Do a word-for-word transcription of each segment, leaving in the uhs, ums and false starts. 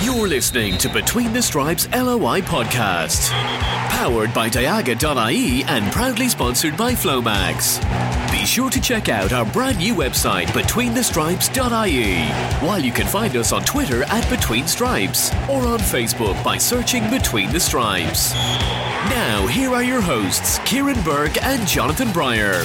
You're listening to Between the Stripes L O I podcast. Powered by Diaga dot I E and proudly sponsored by Flomax. Be sure to check out our brand new website, between the stripes dot I E. While you can find us on Twitter at Between Stripes or on Facebook by searching Between the Stripes. Now, here are your hosts, Kieran Burke and Jonathan Breyer.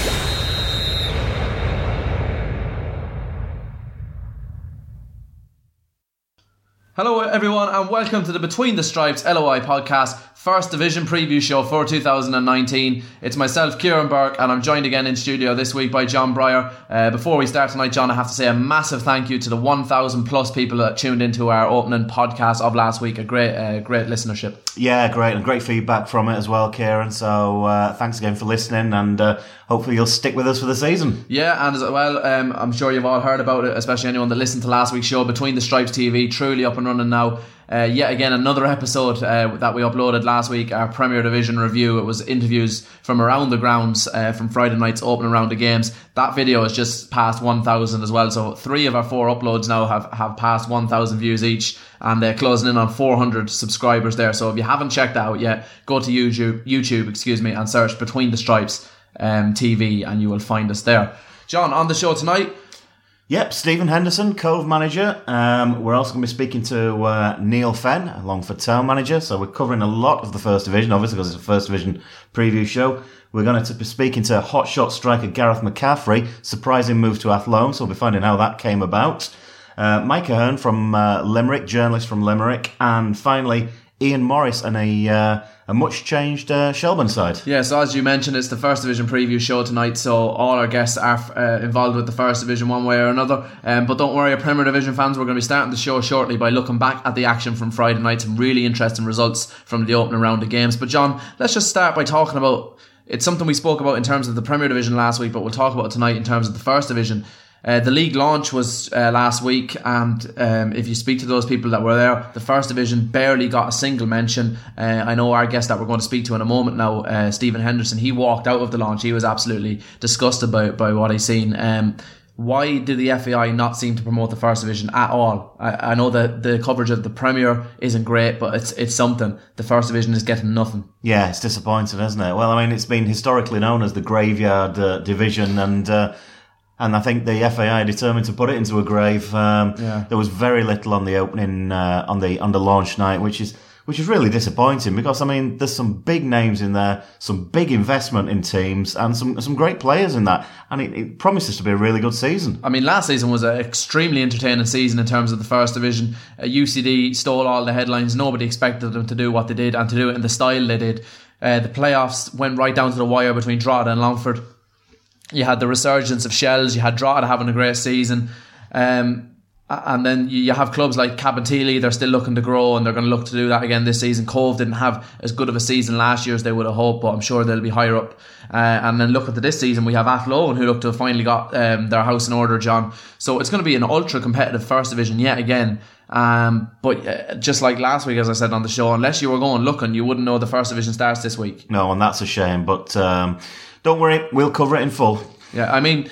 Hello everyone and welcome to the Between the Stripes L O I podcast, first division preview show for two thousand nineteen. It's myself, Kieran Burke, and I'm joined again in studio this week by John Breyer. Uh, before we start tonight, John, I have to say a massive thank you to the one thousand plus people that tuned into our opening podcast of last week. A great uh, great listenership. Yeah, great, and great feedback from it as well, Kieran. So uh, thanks again for listening, and uh, hopefully you'll stick with us for the season. Yeah, and as well, um, I'm sure you've all heard about it, especially anyone that listened to last week's show, Between the Stripes T V, truly up and running now. Uh, yet again, another episode uh, that we uploaded last week, our Premier Division review. It was interviews from around the grounds uh, from Friday night's opening round of games. That video has just passed one thousand as well. So three of our four uploads now have, have passed one thousand views each, and they're closing in on four hundred subscribers there. So if you haven't checked that out yet, go to YouTube, YouTube excuse me, and search Between the Stripes um, T V, and you will find us there. John, on the show tonight, Yep, Stephen Henderson, Cove manager. Um, we're also going to be speaking to uh, Neil Fenn, Longford Town manager. So we're covering a lot of the First Division, obviously, because it's a First Division preview show. We're going to be speaking to hotshot striker Gareth McCaffrey, surprising move to Athlone, so we'll be finding how that came about. Uh, Mike Ahern from uh, Limerick, journalist from Limerick. And finally, Ian Morris and a uh, a much changed uh, Shelbourne side. Yeah, so as you mentioned, it's the First Division preview show tonight, so all our guests are uh, involved with the First Division one way or another. Um, but don't worry, our Premier Division fans, we're going to be starting the show shortly by looking back at the action from Friday night. Some really interesting results from the opening round of games. But John, let's just start by talking about, it's something we spoke about in terms of the Premier Division last week, but we'll talk about it tonight in terms of the First Division. Uh, the league launch was uh, last week, and um, if you speak to those people that were there, the First Division barely got a single mention. Uh, I know our guest that we're going to speak to in a moment now, uh, Stephen Henderson, he walked out of the launch. He was absolutely disgusted by, by what he's seen. Um, why did the F A I not seem to promote the First Division at all? I, I know that the coverage of the Premier isn't great, but it's it's something. The First Division is getting nothing. Yeah, it's disappointing, isn't it? Well, I mean, it's been historically known as the graveyard uh, division, and uh, And I think the F A I are determined to put it into a grave. Um, yeah. There was very little on the opening, uh, on the on the launch night, which is which is really disappointing because I mean, there's some big names in there, some big investment in teams, and some some great players in that, and it, it promises to be a really good season. I mean, last season was an extremely entertaining season in terms of the First Division. Uh, U C D stole all the headlines. Nobody expected them to do what they did and to do it in the style they did. Uh, the playoffs went right down to the wire between Drogheda and Longford. You had the resurgence of Shells. You had Drogheda having a great season. Um, and then you have clubs like Cabinteely. They're still looking to grow, and they're going to look to do that again this season. Cove didn't have as good of a season last year as they would have hoped, but I'm sure they'll be higher up. Uh, and then look at the, this season, we have Athlone, who look to have finally got um, their house in order, John. So it's going to be an ultra-competitive First Division yet again. Um, but uh, just like last week, as I said on the show, unless you were going looking, you wouldn't know the First Division starts this week. No, and that's a shame. But um, don't worry, we'll cover it in full. Yeah, I mean,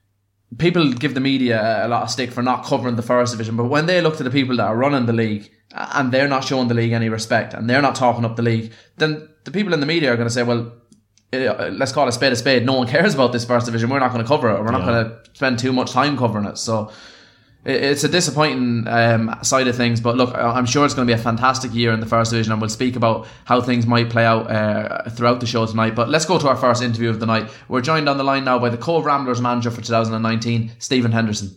people give the media a lot of stick for not covering the First Division, but when they look to the people that are running the league and they're not showing the league any respect and they're not talking up the league, then the people in the media are going to say, well, let's call a spade a spade. No one cares about this First Division. We're not going to cover it, or we're not yeah. going to spend too much time covering it. So it's a disappointing um, side of things, but look, I'm sure it's going to be a fantastic year in the First Division, and we'll speak about how things might play out uh, throughout the show tonight. But let's go to our first interview of the night. We're joined on the line now by the Cove Ramblers manager for two thousand nineteen, Stephen Henderson.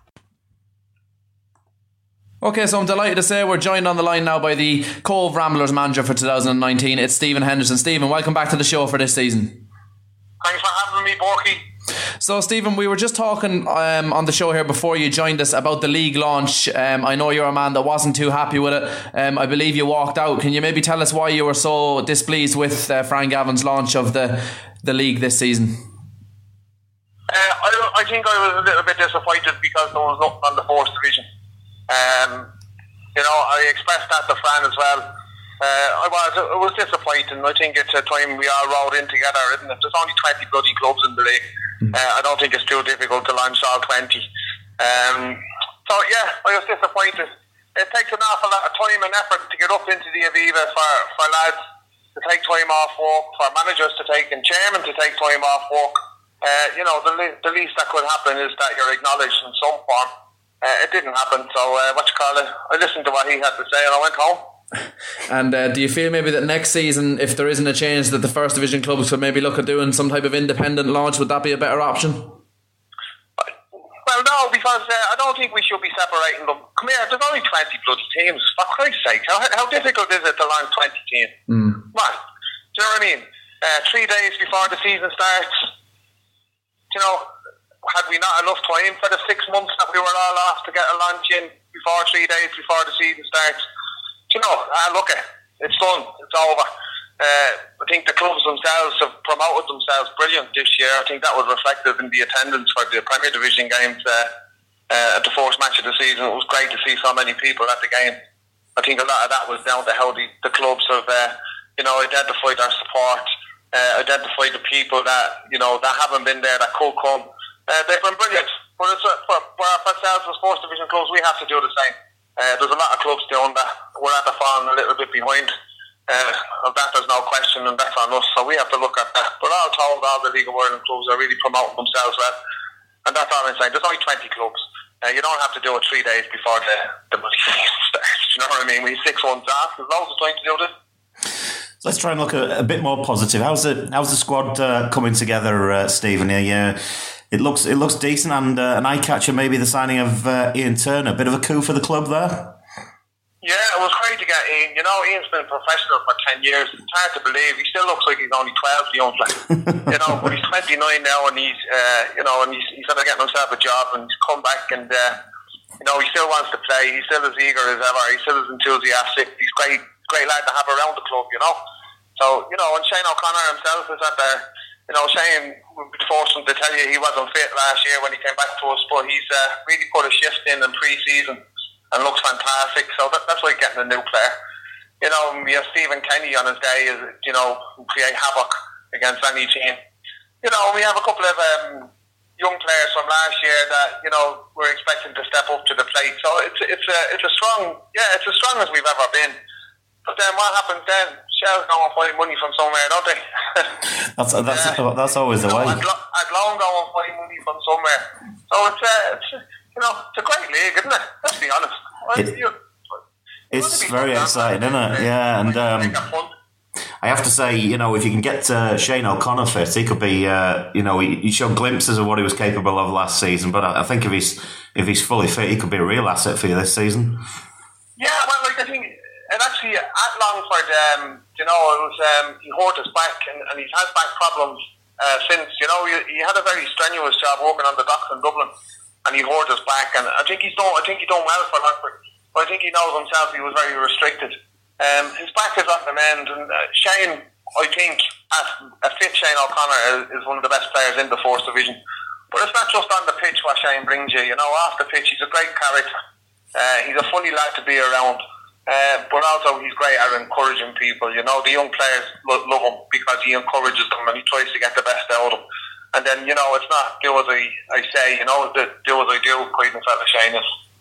Okay, so I'm delighted to say we're joined on the line now by the Cove Ramblers manager for two thousand nineteen. It's Stephen Henderson. Stephen, welcome back to the show for this season. Thanks for having me, Borky. So, Stephen, we were just talking um, on the show here before you joined us about the league launch. Um, I know you're a man that wasn't too happy with it. Um, I believe you walked out. Can you maybe tell us why you were so displeased with uh, Fran Gavin's launch of the, the league this season? Uh, I, I think I was a little bit disappointed because there was nothing on the Fourth Division. Um, you know, I expressed that to Fran as well. Uh, I was it was disappointing. I think it's a time we all rode in together, isn't it? There's only twenty bloody clubs in the league. Mm. Uh, I don't think it's too difficult to launch all twenty. Um, so yeah, I was disappointed. it takes an awful lot of time and effort to get up into the Aviva for, for lads to take time off work, for managers to take and chairmen to take time off work. Uh, you know, the, le- the least that could happen is that you're acknowledged in some form. Uh, it didn't happen, so uh, what you call it, I listened to what he had to say and I went home. And uh, do you feel maybe that next season, if there isn't a change, that the First Division clubs would maybe look at doing some type of independent launch? Would that be a better option? Well, no, because uh, I don't think we should be separating them. Come here, there's only twenty bloody teams. For Christ's sake, how, how difficult is it to launch twenty teams? Mm. What? Do you know what I mean? Uh, three days before the season starts, you know, had we not enough time for the six months that we were all off to get a launch in before three days before the season starts? You know, uh, look, it's done, it's over. Uh, I think the clubs themselves have promoted themselves brilliant this year. I think that was reflected in the attendance for the Premier Division games uh, uh, at the fourth match of the season. It was great to see so many people at the game. I think a lot of that was down to how the, the clubs have, uh, you know, identified their support, uh, identified the people that, you know, that haven't been there that could come. Uh, they've been brilliant. But it's, uh, for, for ourselves as Fourth Division clubs, we have to do the same. Uh, there's a lot of clubs doing that. We're at the falling a little bit behind. Uh, of that there's no question, and that's on us, so we have to look at that. But all told, all the League of Ireland clubs are really promoting themselves well, and that's all I'm saying. There's only twenty clubs. Uh, you don't have to do it three days before the, the season starts. You know what I mean? We have six months off. There's loads of time to do this. So let's try and look a, a bit more positive. How's the how's the squad uh, coming together, uh, Stephen? Yeah, it looks it looks decent, and uh, an eye catcher maybe the signing of uh, Ian Turner. Bit of a coup for the club there. Yeah, it was great to get Ian. You know, Ian's been a professional for ten years. It's hard to believe. He still looks like he's only twelve, the young fella. You know, but he's twenty-nine now, and he's, uh, you know, and he's, he's going to get himself a job, and he's come back, and, uh, you know, he still wants to play. He's still as eager as ever. He's still as enthusiastic. He's great, great lad to have around the club, you know. So, you know, and Shane O'Connor himself is at there. You know, Shane would be forced to tell you he wasn't fit last year when he came back to us, but he's uh, really put a shift in in pre-season and looks fantastic. So that, that's why getting a new player. You know, we have Stephen Kenny on his day, is, you know, create havoc against any team. You know, we have a couple of um, young players from last year that, you know, we're expecting to step up to the plate. So it's it's a it's a strong, yeah, it's as strong as we've ever been. But then what happens then? Shell's go and find money from somewhere, don't they? that's that's uh, that's always the know, way. I'd, lo- I'd long go and find money from somewhere. So it's uh, it's you know, it's a great league, isn't it? Let's be honest. It, you, it's very exciting, isn't it? Yeah, and um, I have to say, you know, if you can get uh, Shane O'Connor fit, he could be, uh, you know, he, he showed glimpses of what he was capable of last season. But I, I think if he's if he's fully fit, he could be a real asset for you this season. Yeah, well, like I think, and actually at Longford, um, you know, it was um, he hurt his back, and, and he's had back problems uh, since. You know, he, he had a very strenuous job working on the docks in Dublin. And he hurt his back, and I think he's done. I think he's done well for Longford. But I think he knows himself he was very restricted. Um, his back is on the mend, and uh, Shane, I think, as a fit Shane O'Connor is, is one of the best players in the Fourth Division. But it's not just on the pitch what Shane brings you. You know, off the pitch, he's a great character. Uh, he's a funny lad to be around. Uh, but also, he's great at encouraging people. You know, the young players lo- love him because he encourages them and he tries to get the best out of them. And then, you know, it's not do as I, I say, you know, do as I do, kind of fella Shane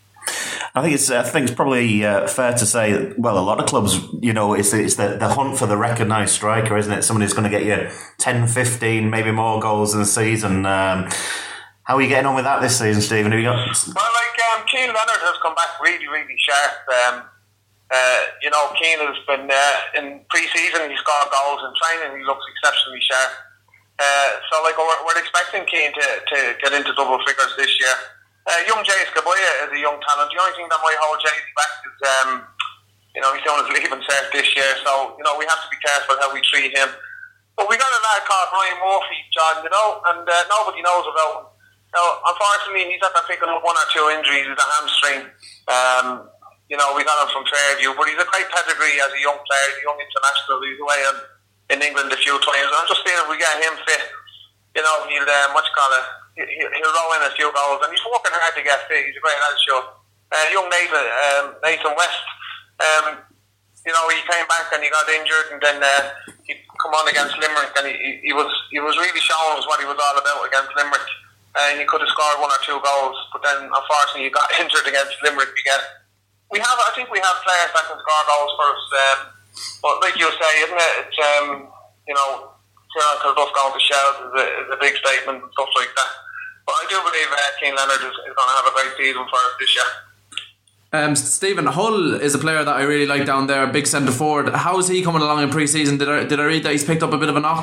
is. I think it's I think it's probably uh, fair to say that, well, a lot of clubs, you know, it's it's the, the hunt for the recognised striker, isn't it? Somebody who's going to get you ten, fifteen, maybe more goals in a season. Um, how are you getting on with that this season, Stephen? Have you got? Well, like um, Keane Leonard has come back really, really sharp. Um, uh, you know, Keane has been uh, in pre-season. He scored goals in training. He looks exceptionally sharp. Uh, so, like, we're, we're expecting Keane to, to get into double figures this year. Uh, young Jace Gaboya is a young talent. The only thing that might hold Jace back is, um, you know, he's doing his leaving cert this year. So, you know, we have to be careful how we treat him. But we got a lad called Ryan Murphy, John, you know, and uh, nobody knows about him. Now, unfortunately, he's after picking up one or two injuries with a hamstring. Um, you know, we got him from Fairview, but he's a great pedigree as a young player, a young international. He's away in, in England a few times. I'm just saying if we get him fit, you know, he'll, um, what you call it, he'll, he'll roll in a few goals. And he's working hard to get fit. He's a great lad, sure. Uh, young Nathan, um, Nathan West, um, you know, he came back and he got injured, and then uh, he come on against Limerick, and he, he, he was he was really showing us what he was all about against Limerick. And uh, he could have scored one or two goals, but then unfortunately he got injured against Limerick again. we have, I think we have players that can score goals for us. Um, but like you say, isn't it? It's um, you know, Kieran Kilduff going to Shell is a, is a big statement and stuff like that. But I do believe uh, Cian Leonard is, is going to have a great season for us this year. Um, Stephen Hull is a player that I really like down there, big centre forward. How is he coming along in pre-season? Did I did I read that he's picked up a bit of a knock?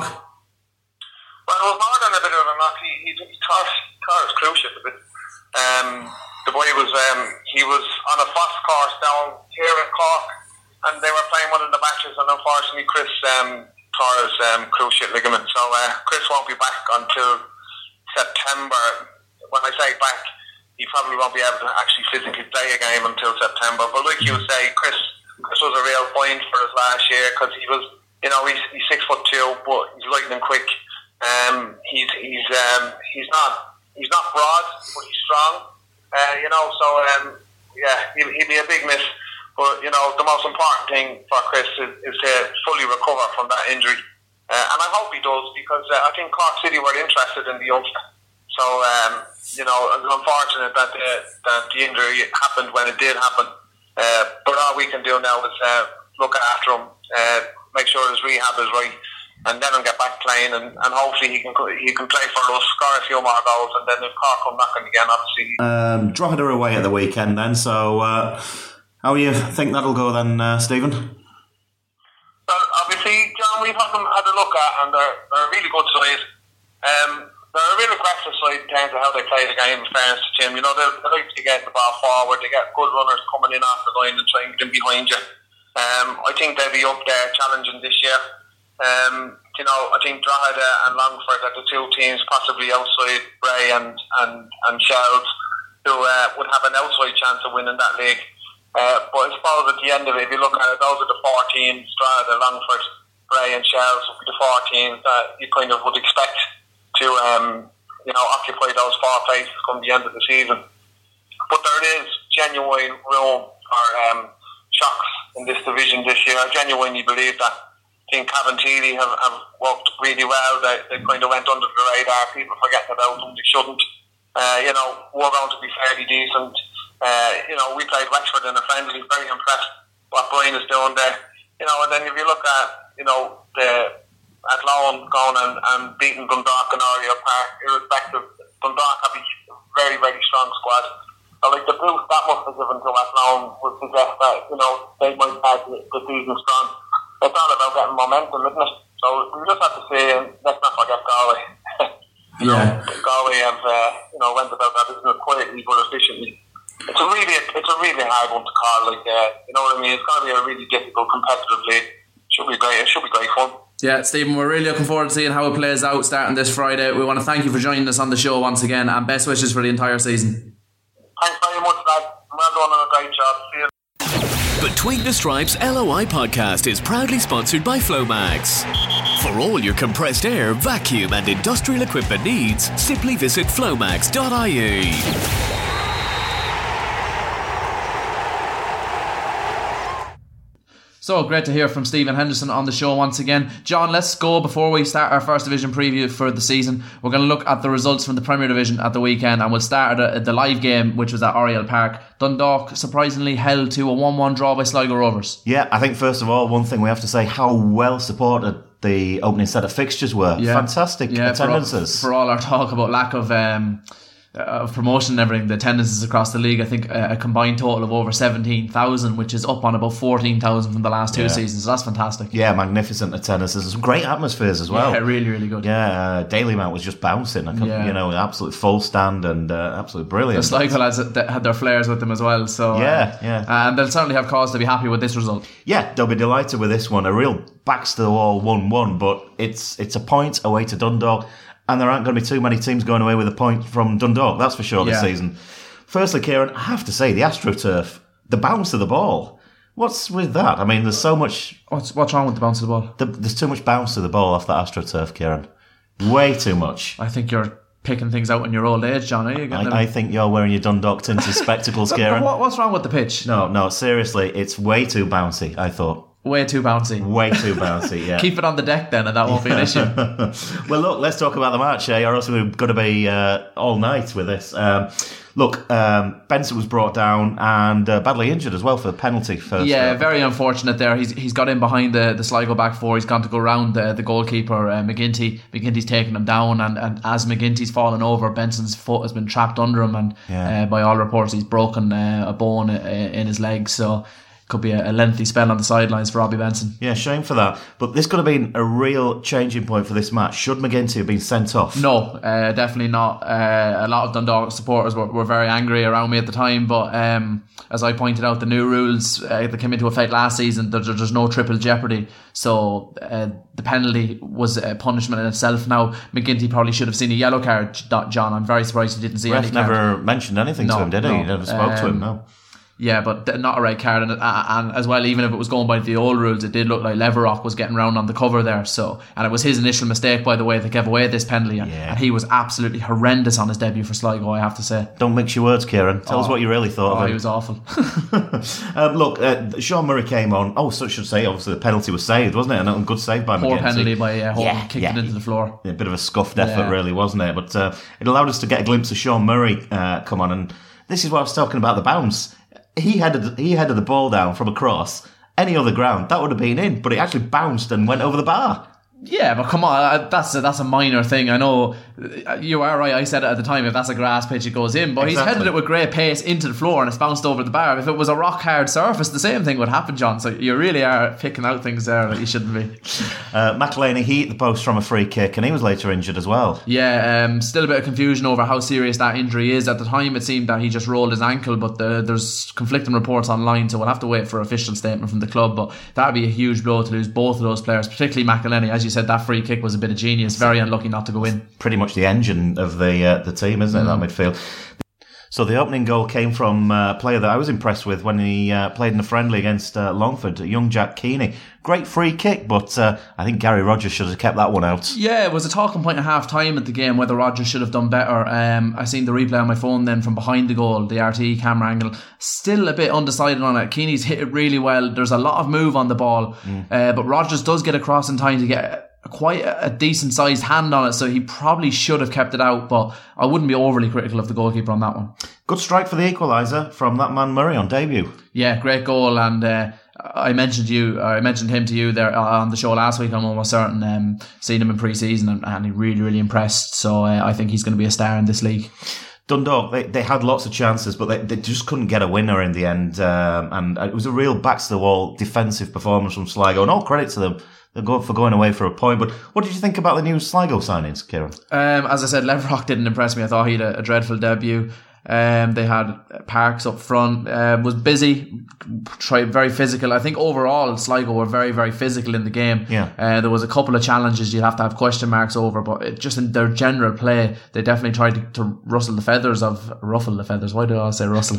Well, it was more than a bit of a knock. He he, he tore, tore his cruciate a bit. Um, the boy was um, he was on a fast course down here in Cork, and they were playing one of the matches, and unfortunately Chris um, tore his um, cruciate ligament. So uh, Chris won't be back until September. When I say back, he probably won't be able to actually physically play a game until September. But like you say, Chris Chris was a real point for us last year because he was, you know, he's, he's six foot two, but he's lightning quick. Um, he's he's um, he's not he's not broad, but he's strong. Uh, you know, so um, yeah, he'll, he'll be a big miss. But you know, the most important thing for Chris is, is to fully recover from that injury, uh, and I hope he does because uh, I think Cork City were interested in the youngster. So, um, you know, it's unfortunate that the, that the injury happened when it did happen. Uh, but all we can do now is uh, look after him, uh, make sure his rehab is right, and let him get back playing, and, and hopefully he can he can play for us, score a few more goals, and then if Cork come back in again, obviously. Um, Drogheda away at the weekend then, so uh, how do you think that'll go then, uh, Stephen? Well, obviously, John, we've had them had a look at, and they're, they're a really good side. Um, They're a real aggressive side in terms of how they play the game, in fairness to Tim. You know, they, they like to get the ball forward, they get good runners coming in off the line and trying to get them behind you. Um, I think they'll be up there challenging this year. Um, you know, I think Drogheda and Longford are the two teams possibly outside Bray and, and, and Shells who uh, would have an outside chance of winning that league. Uh, but I suppose at the end of it, if you look at it, those are the four teams, Drogheda, Longford, Bray and Shells would be the four teams that you kind of would expect to um, you know, occupy those four places come the end of the season. But there is genuine room for um, shocks in this division this year. I genuinely believe that. I think Cabinteely have, have worked really well. They, they kind of went under the radar. People forgetting about them. They shouldn't. Uh, you know, we're going to be fairly decent. Uh, you know, we played Wexford in a friendly. Very impressed what Brian is doing there. You know, and then if you look at, you know, the Athlone going and, and beating Dundalk in Oriel Park, irrespective, Dundalk have a very, very strong squad. So, like, the boost that must be given to Athlone would suggest that, you know, they might have the, the season strong. It's all about getting momentum, isn't it? So we just have to see, and let's not forget Galway. you yeah. know, Galway have, uh, you know, went about that business quietly but efficiently. It's a really, it's a really hard one to call. Like, uh, you know what I mean? It's going to be a really difficult, competitive league. Should be great. It should be great fun. Yeah, Stephen, we're really looking forward to seeing how it plays out starting this Friday. We want to thank you for joining us on the show once again, and best wishes for the entire season. Thanks very much, lad. Well done on a great job. See you. Between the Stripes L O I podcast is proudly sponsored by Flomax. For all your compressed air, vacuum and industrial equipment needs, simply visit flomax dot I E. So great to hear from Stephen Henderson on the show once again. John, let's go before we start our First Division preview for the season. We're going to look at the results from the Premier Division at the weekend, and we'll start at the live game, which was at Oriel Park. Dundalk surprisingly held to a one one draw by Sligo Rovers. Yeah, I think first of all, one thing we have to say, how well supported the opening set of fixtures were. Yeah. Fantastic yeah, attendances. For all, for all our talk about lack of um, of promotion and everything, the attendances across the league, I think a, a combined total of over seventeen thousand, which is up on about fourteen thousand from the last two yeah. seasons. So that's fantastic. Yeah, magnificent attendances. Some great atmospheres as well. Yeah, really, really good. Yeah, uh, Dalymount was just bouncing. I couldn't, yeah. You know, absolute full stand and uh, absolutely brilliant. The Sligo lads had their flares with them as well. So yeah, uh, yeah. Uh, and they'll certainly have cause to be happy with this result. Yeah, they'll be delighted with this one. A real backs to the wall one one, but it's it's a point away to Dundalk. And there aren't going to be too many teams going away with a point from Dundalk, that's for sure, this yeah. season. Firstly, Kieran, I have to say, the AstroTurf, the bounce of the ball, what's with that? I mean, there's so much... What's what's wrong with the bounce of the ball? The, there's too much bounce to the ball off the AstroTurf, Kieran. Way too much. I think you're picking things out in your old age, John. Are you getting I, I think you're wearing your Dundalk tinted spectacles, Kieran. What, what's wrong with the pitch? No, no, seriously, it's way too bouncy, I thought. Way too bouncy. Way too bouncy, yeah. Keep it on the deck then, and that won't be an issue. Well, look, let's talk about the match, eh? Or else we're going to be uh, all night with this. Um, look, um, Benson was brought down and uh, badly injured as well for the penalty first. Yeah, uh, very unfortunate there. He's he's got in behind the, the Sligo back four. He's gone to go round the, the goalkeeper, uh, McGinty. McGinty's taken him down, and, and as McGinty's fallen over, Benson's foot has been trapped under him, and Yeah. uh, by all reports, he's broken uh, a bone uh, in his leg. So could be a, a lengthy spell on the sidelines for Robbie Benson. Yeah, shame for that. But this could have been a real changing point for this match. Should McGinty have been sent off? No, uh, definitely not. Uh, a lot of Dundalk supporters were, were very angry around me at the time, but um, as I pointed out, the new rules uh, that came into effect last season, there, there's no triple jeopardy, so uh, the penalty was a punishment in itself. Now, McGinty probably should have seen a yellow card, John. I'm very surprised he didn't see Ref any card. never mentioned anything No, to him, did he? no. He never spoke to him, Um, no. Yeah, but not a red card, and, and as well, even if it was going by the old rules, it did look like Leverock was getting round on the cover there. So, and it was his initial mistake, by the way, that gave away this penalty, and, Yeah. and he was absolutely horrendous on his debut for Sligo, I have to say. Don't mix your words, Kieran. Tell us Oh. what you really thought Oh, of him. he was awful. um, look, uh, Sean Murray came on. Oh, so I should say, obviously the penalty was saved, wasn't it? And a good save by Poor McGinty. penalty by uh, Holden, Yeah, kicked yeah. it into the floor. A bit of a scuffed effort, Yeah. really, wasn't it? But uh, it allowed us to get a glimpse of Sean Murray uh, come on, and this is what I was talking about, the bounce. He headed, he headed the ball down from a cross. Any other ground, that would have been in, but it actually bounced and went over the bar. Yeah, but come on, uh, that's a, that's a minor thing. I know uh, you are right. I said it at the time. If that's a grass pitch, it goes in. But Exactly. he's headed it with great pace into the floor, and it's bounced over the bar. If it was a rock hard surface, the same thing would happen, John. So you really are picking out things there that you shouldn't be. Uh, McElhaney, he hit the post from a free kick, and he was later injured as well. Yeah, um, still a bit of confusion over how serious that injury is. At the time, it seemed that he just rolled his ankle, but the, there's conflicting reports online, so we'll have to wait for an official statement from the club. But that'd be a huge blow to lose both of those players, particularly McElhaney. As you said, that free kick was a bit of genius. Very unlucky not to go in. Pretty much the engine of the uh, the team, isn't it, Mm. that midfield? So the opening goal came from a player that I was impressed with when he uh, played in a friendly against uh, Longford, young Jack Keeney. Great free kick, but uh, I think Gary Rogers should have kept that one out. Yeah, it was a talking point at half time at the game whether Rodgers should have done better. Um, I seen the replay on my phone then from behind the goal, the R T E camera angle. Still a bit undecided on it. Keeney's hit it really well. There's a lot of move on the ball, Mm. uh, but Rodgers does get across in time to get quite a decent sized hand on it, so he probably should have kept it out, but I wouldn't be overly critical of the goalkeeper on that one. Good strike for the equaliser from that man Murray on debut. Yeah, great goal, and uh, I mentioned you, I mentioned him to you there on the show last week. I'm almost certain, um, seen him in pre-season, and, and he really, really impressed. So uh, I think he's going to be a star in this league. Dundalk, they, they had lots of chances, but they, they just couldn't get a winner in the end. Um, and it was a real backs-to-the-wall defensive performance from Sligo, and all credit to them for going away for a point. But what did you think about the new Sligo signings, Kieran? Um, as I said, Leverock didn't impress me. I thought he had a, a dreadful debut. Um, they had Parks up front, uh, was busy, tried very physical. I think overall Sligo were very, very physical in the game. Yeah. Uh, there was a couple of challenges you'd have to have question marks over, but it, just in their general play, they definitely tried to, to rustle the feathers of, ruffle the feathers, why do I say rustle?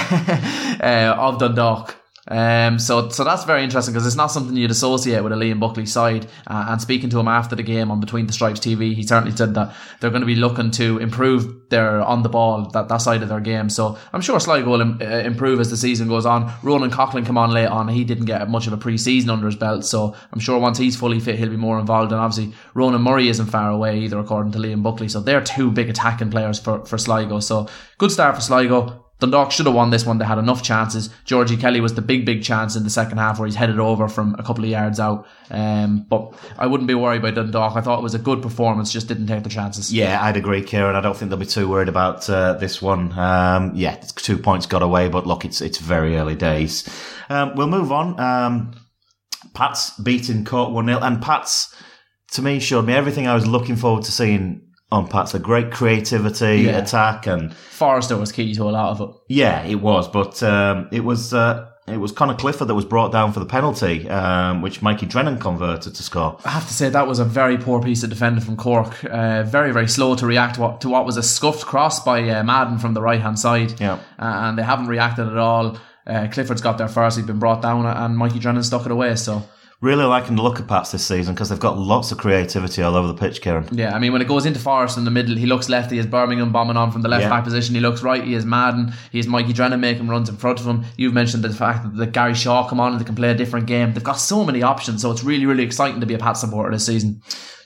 uh, of Dundalk. Um, so, so that's very interesting because it's not something you'd associate with a Liam Buckley side. Uh, and speaking to him after the game on Between the Stripes T V, he certainly said that they're going to be looking to improve their on the ball, that, that side of their game. So I'm sure Sligo will im- uh, improve as the season goes on. Ronan Coughlin come on late on. He didn't get much of a pre-season under his belt, so I'm sure once he's fully fit, he'll be more involved. And obviously, Ronan Murray isn't far away either, according to Liam Buckley. So they're two big attacking players for, for Sligo. So good start for Sligo. Dundalk should have won this one. They had enough chances. Georgie Kelly was the big, big chance in the second half where he's headed over from a couple of yards out. Um, but I wouldn't be worried by Dundalk. I thought it was a good performance, just didn't take the chances. Yeah, I'd agree, Kieran. I don't think they'll be too worried about uh, this one. Um, yeah, two points got away, but look, it's it's very early days. Um, we'll move on. Um, Pats beating Cork one nil, and Pats, to me, showed me everything I was looking forward to seeing on Pats. A great creativity, Yeah. attack, and Forrester was key to a lot of it. yeah, it was. But um, it was uh, it was Conor Clifford that was brought down for the penalty, um, which Mikey Drennan converted to score. I have to say that was a very poor piece of defending from Cork. Uh, very, very slow to react to what, to what was a scuffed cross by uh, Madden from the right-hand side. Yeah. Uh, and they haven't reacted at all. Uh, Clifford's got there first. He'd been brought down, and Mikey Drennan stuck it away. So Really liking the look of Pats this season because they've got lots of creativity all over the pitch, Kieran. yeah, I mean, when it goes into Forrest in the middle, he looks left. He has Birmingham bombing on from the left Yeah. back position. He looks right. He has Madden. He has Mikey Drennan making runs in front of him. You've mentioned the fact that, that Gary Shaw come on and they can play a different game. They've got so many options, so it's really, really exciting to be a Pats supporter this season.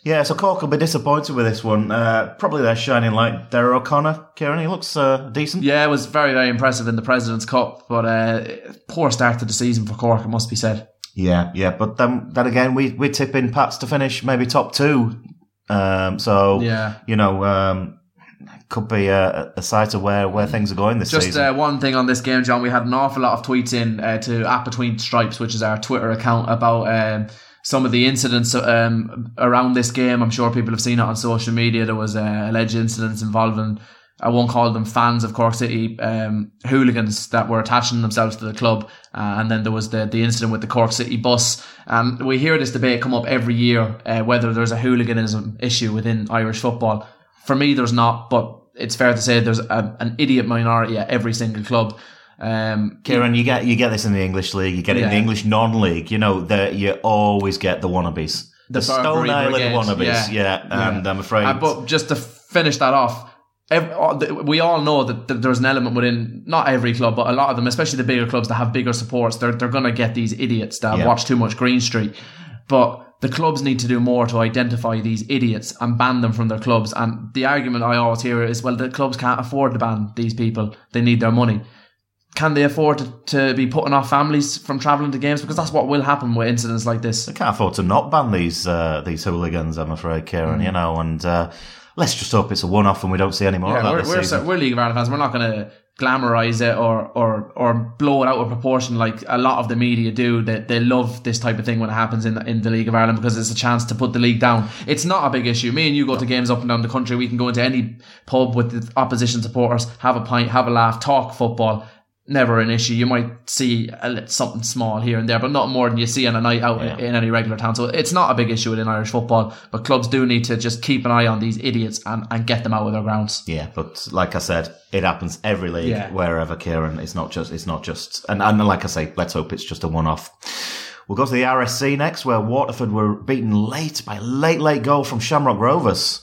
Yeah, so Cork will be disappointed with this one. Uh, probably their shining light, Derry O'Connor. Kieran, he looks uh, decent. Yeah, it was very, very impressive in the President's Cup, but uh, poor start to the season for Cork, it must be said. Yeah, yeah, but then, then again, we, we tip in Pats to finish maybe top two. Um, so, yeah. you know, um, could be a, a site of where, where things are going this Just, season. Just uh, one thing on this game, John. We had an awful lot of tweets in uh, to at Between Stripes, which is our Twitter account, about um, some of the incidents um, around this game. I'm sure people have seen it on social media. There was uh, alleged incidents involving, I won't call them fans of Cork City, um, hooligans that were attaching themselves to the club. Uh, and then there was the, the incident with the Cork City bus. Um, we hear this debate come up every year, uh, whether there's a hooliganism issue within Irish football. For me, there's not, but it's fair to say there's a, an idiot minority at every single club. Um, Kieran, you get you get this in the English league, you get it yeah. in the English non-league. You know, that you always get the wannabes, the, the Stone Island Brigade. wannabes. Yeah, yeah, yeah. and I'm afraid. Uh, but just to finish that off, every, we all know that there's an element within not every club, but a lot of them, especially the bigger clubs that have bigger supports. They're they're gonna get these idiots that yeah. watch too much Green Street, but the clubs need to do more to identify these idiots and ban them from their clubs. And the argument I always hear is, well, the clubs can't afford to ban these people. They need their money. Can they afford to, to be putting off families from travelling to games? Because that's what will happen with incidents like this. They can't afford to not ban these uh, these hooligans, I'm afraid, Kieran, mm. you know, and uh, let's just hope it's a one-off and we don't see any more yeah, of that we're, this we're, season. We're League of Ireland fans. We're not going to glamorise it or, or or blow it out of proportion like a lot of the media do. They, they love this type of thing when it happens in, in the League of Ireland because it's a chance to put the league down. It's not a big issue. Me and you go to games up and down the country. We can go into any pub with the opposition supporters, have a pint, have a laugh, talk football. Never an issue. You might see a, something small here and there, but not more than you see on a night out yeah. in any regular town. So it's not a big issue within Irish football, but clubs do need to just keep an eye on these idiots and, and get them out of their grounds. Yeah, but like I said, it happens every league, yeah. wherever, Kieran. It's not just, it's not just, and, and like I say, let's hope it's just a one-off. We'll go to the R S C next, where Waterford were beaten late by a late, late goal from Shamrock Rovers.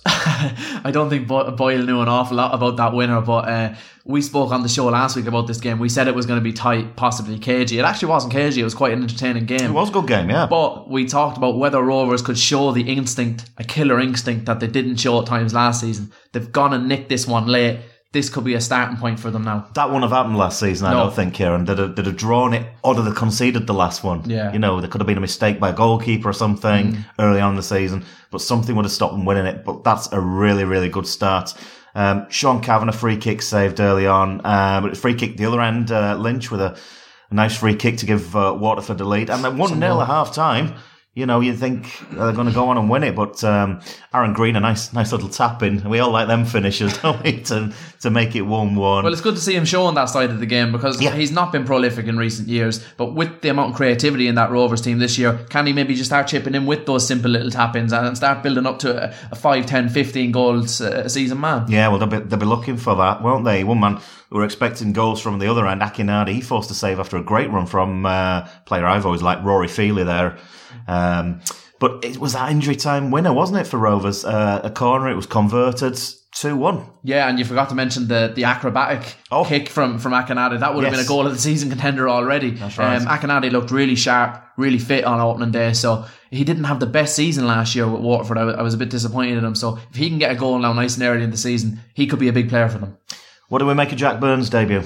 I don't think Boyle knew an awful lot about that winner, but uh, we spoke on the show last week about this game. We said it was going to be tight, possibly cagey. It actually wasn't cagey. It was quite an entertaining game. It was a good game, yeah. But we talked about whether Rovers could show the instinct, a killer instinct that they didn't show at times last season. They've gone and nicked this one late. This could be a starting point for them now. That wouldn't have happened last season, I no. don't think, Kieran. They'd have, they'd have drawn it, or they'd have conceded the last one. Yeah. You know, there could have been a mistake by a goalkeeper or something mm. early on in the season, but something would have stopped them winning it. But that's a really, really good start. Um, Sean Cavan, a free kick saved early on, uh, but a free kick the other end, uh, Lynch with a, a nice free kick to give uh, Waterford the lead. And then one nil at half time. You know, you think they're going to go on and win it, but um, Aaron Green, a nice nice little tap in. We all like them finishes, don't we, to, to make it one one. Well, it's good to see him showing that side of the game because yeah. he's not been prolific in recent years, but with the amount of creativity in that Rovers team this year, can he maybe just start chipping in with those simple little tap-ins and start building up to a, a five, ten, fifteen goals a season man? Yeah, well, they'll be, they'll be looking for that, won't they? One man, we were expecting goals from the other end. Akinade, he forced a save after a great run from uh, player I've always liked, Rory Feely there. Um... But it was that injury time winner, wasn't it, for Rovers? Uh, a corner, it was converted two one. Yeah, and you forgot to mention the, the acrobatic oh. kick from, from Akinade. That would have yes. been a goal of the season contender already. That's right. Um, Akinade looked really sharp, really fit on opening day. So he didn't have the best season last year with Waterford. I, I was a bit disappointed in him. So if he can get a goal now nice and early in the season, he could be a big player for them. What do we make of Jack Byrne's debut?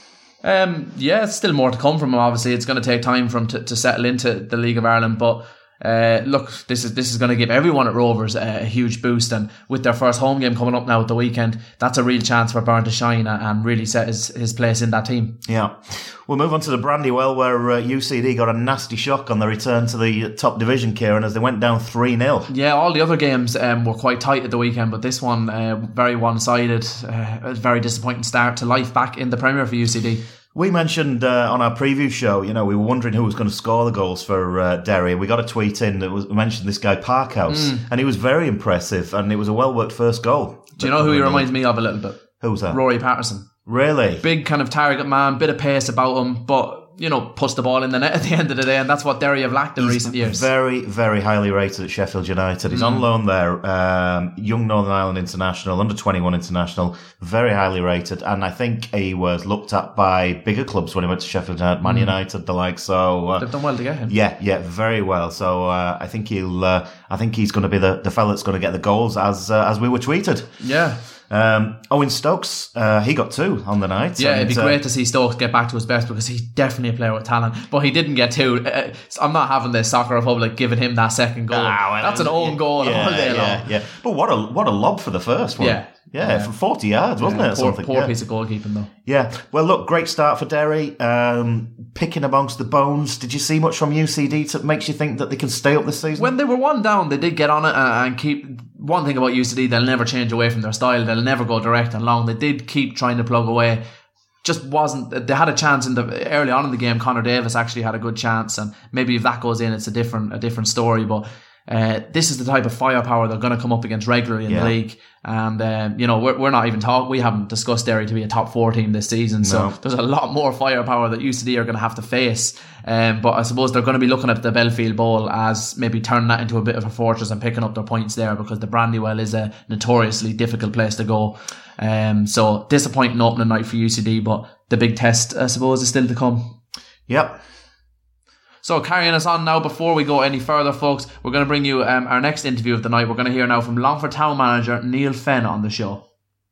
Um, yeah, it's still more to come from him. Obviously, it's going to take time for him to, to settle into the League of Ireland, but Uh, look, this is this is going to give everyone at Rovers a, a huge boost, and with their first home game coming up now at the weekend, that's a real chance for Byrne to shine and really set his, his place in that team. Yeah. We'll move on to the Brandywell, where uh, U C D got a nasty shock on the return to the top division, Kieran, as they went down three nil. Yeah, all the other games um, were quite tight at the weekend, but this one uh, very one-sided, uh, a very disappointing start to life back in the Premier for U C D. We mentioned uh, on our preview show, you know, we were wondering who was going to score the goals for uh, Derry. We got a tweet in that was mentioned this guy Parkhouse, mm. and he was very impressive, and it was a well-worked first goal. Do you know who he reminds me of a little bit? Who's that? Rory Patterson. Really? Big kind of target man, bit of pace about him, but you know, puts the ball in the net at the end of the day, and that's what Derry have lacked in He's recent years. Very, very highly rated at Sheffield United. He's mm. on loan there. Um, young Northern Ireland international, under twenty-one international, very highly rated, and I think he was looked at by bigger clubs when he went to Sheffield United, Man mm. United, the like. So uh, they've done well to get him. Yeah, yeah, very well. So uh, I think he'll. Uh, I think he's going to be the, the fella that's going to get the goals, as uh, as we were tweeted. Yeah. Um, Owen Stokes, uh, he got two on the night. Yeah, and, it'd be uh, great to see Stokes get back to his best because he's definitely a player with talent. But he didn't get two. Uh, I'm not having the Soccer Republic giving him that second goal. Ah, well, That's an own yeah, goal yeah, all day yeah, long. Yeah, but what a what a lob for the first one. Yeah. Yeah, yeah. from forty yards, wasn't yeah, it? Poor, something? poor yeah. piece of goalkeeping, though. Yeah. Well, look, great start for Derry. Um, picking amongst the bones. Did you see much from U C D that makes you think that they can stay up this season? When they were one down, they did get on it and, and keep. One thing about U C D, they'll never change away from their style. They'll never go direct and long. They did keep trying to plug away. Just wasn't. They had a chance in the early on in the game. Connor Davis actually had a good chance, and maybe if that goes in, it's a different a different story. But. Uh, this is the type of firepower they're going to come up against regularly in yeah. the league, and um, you know we're we're not even talk. We haven't discussed Derry to be a top four team this season, so no. there's a lot more firepower that U C D are going to have to face. Um, but I suppose they're going to be looking at the Belfield Bowl as maybe turning that into a bit of a fortress and picking up their points there, because the Brandywell is a notoriously difficult place to go. Um, so disappointing opening night for U C D, but the big test, I suppose, is still to come. Yep. So carrying us on now, before we go any further, folks, we're going to bring you um, our next interview of the night. We're going to hear now from Longford Town manager Neil Fenn on the show.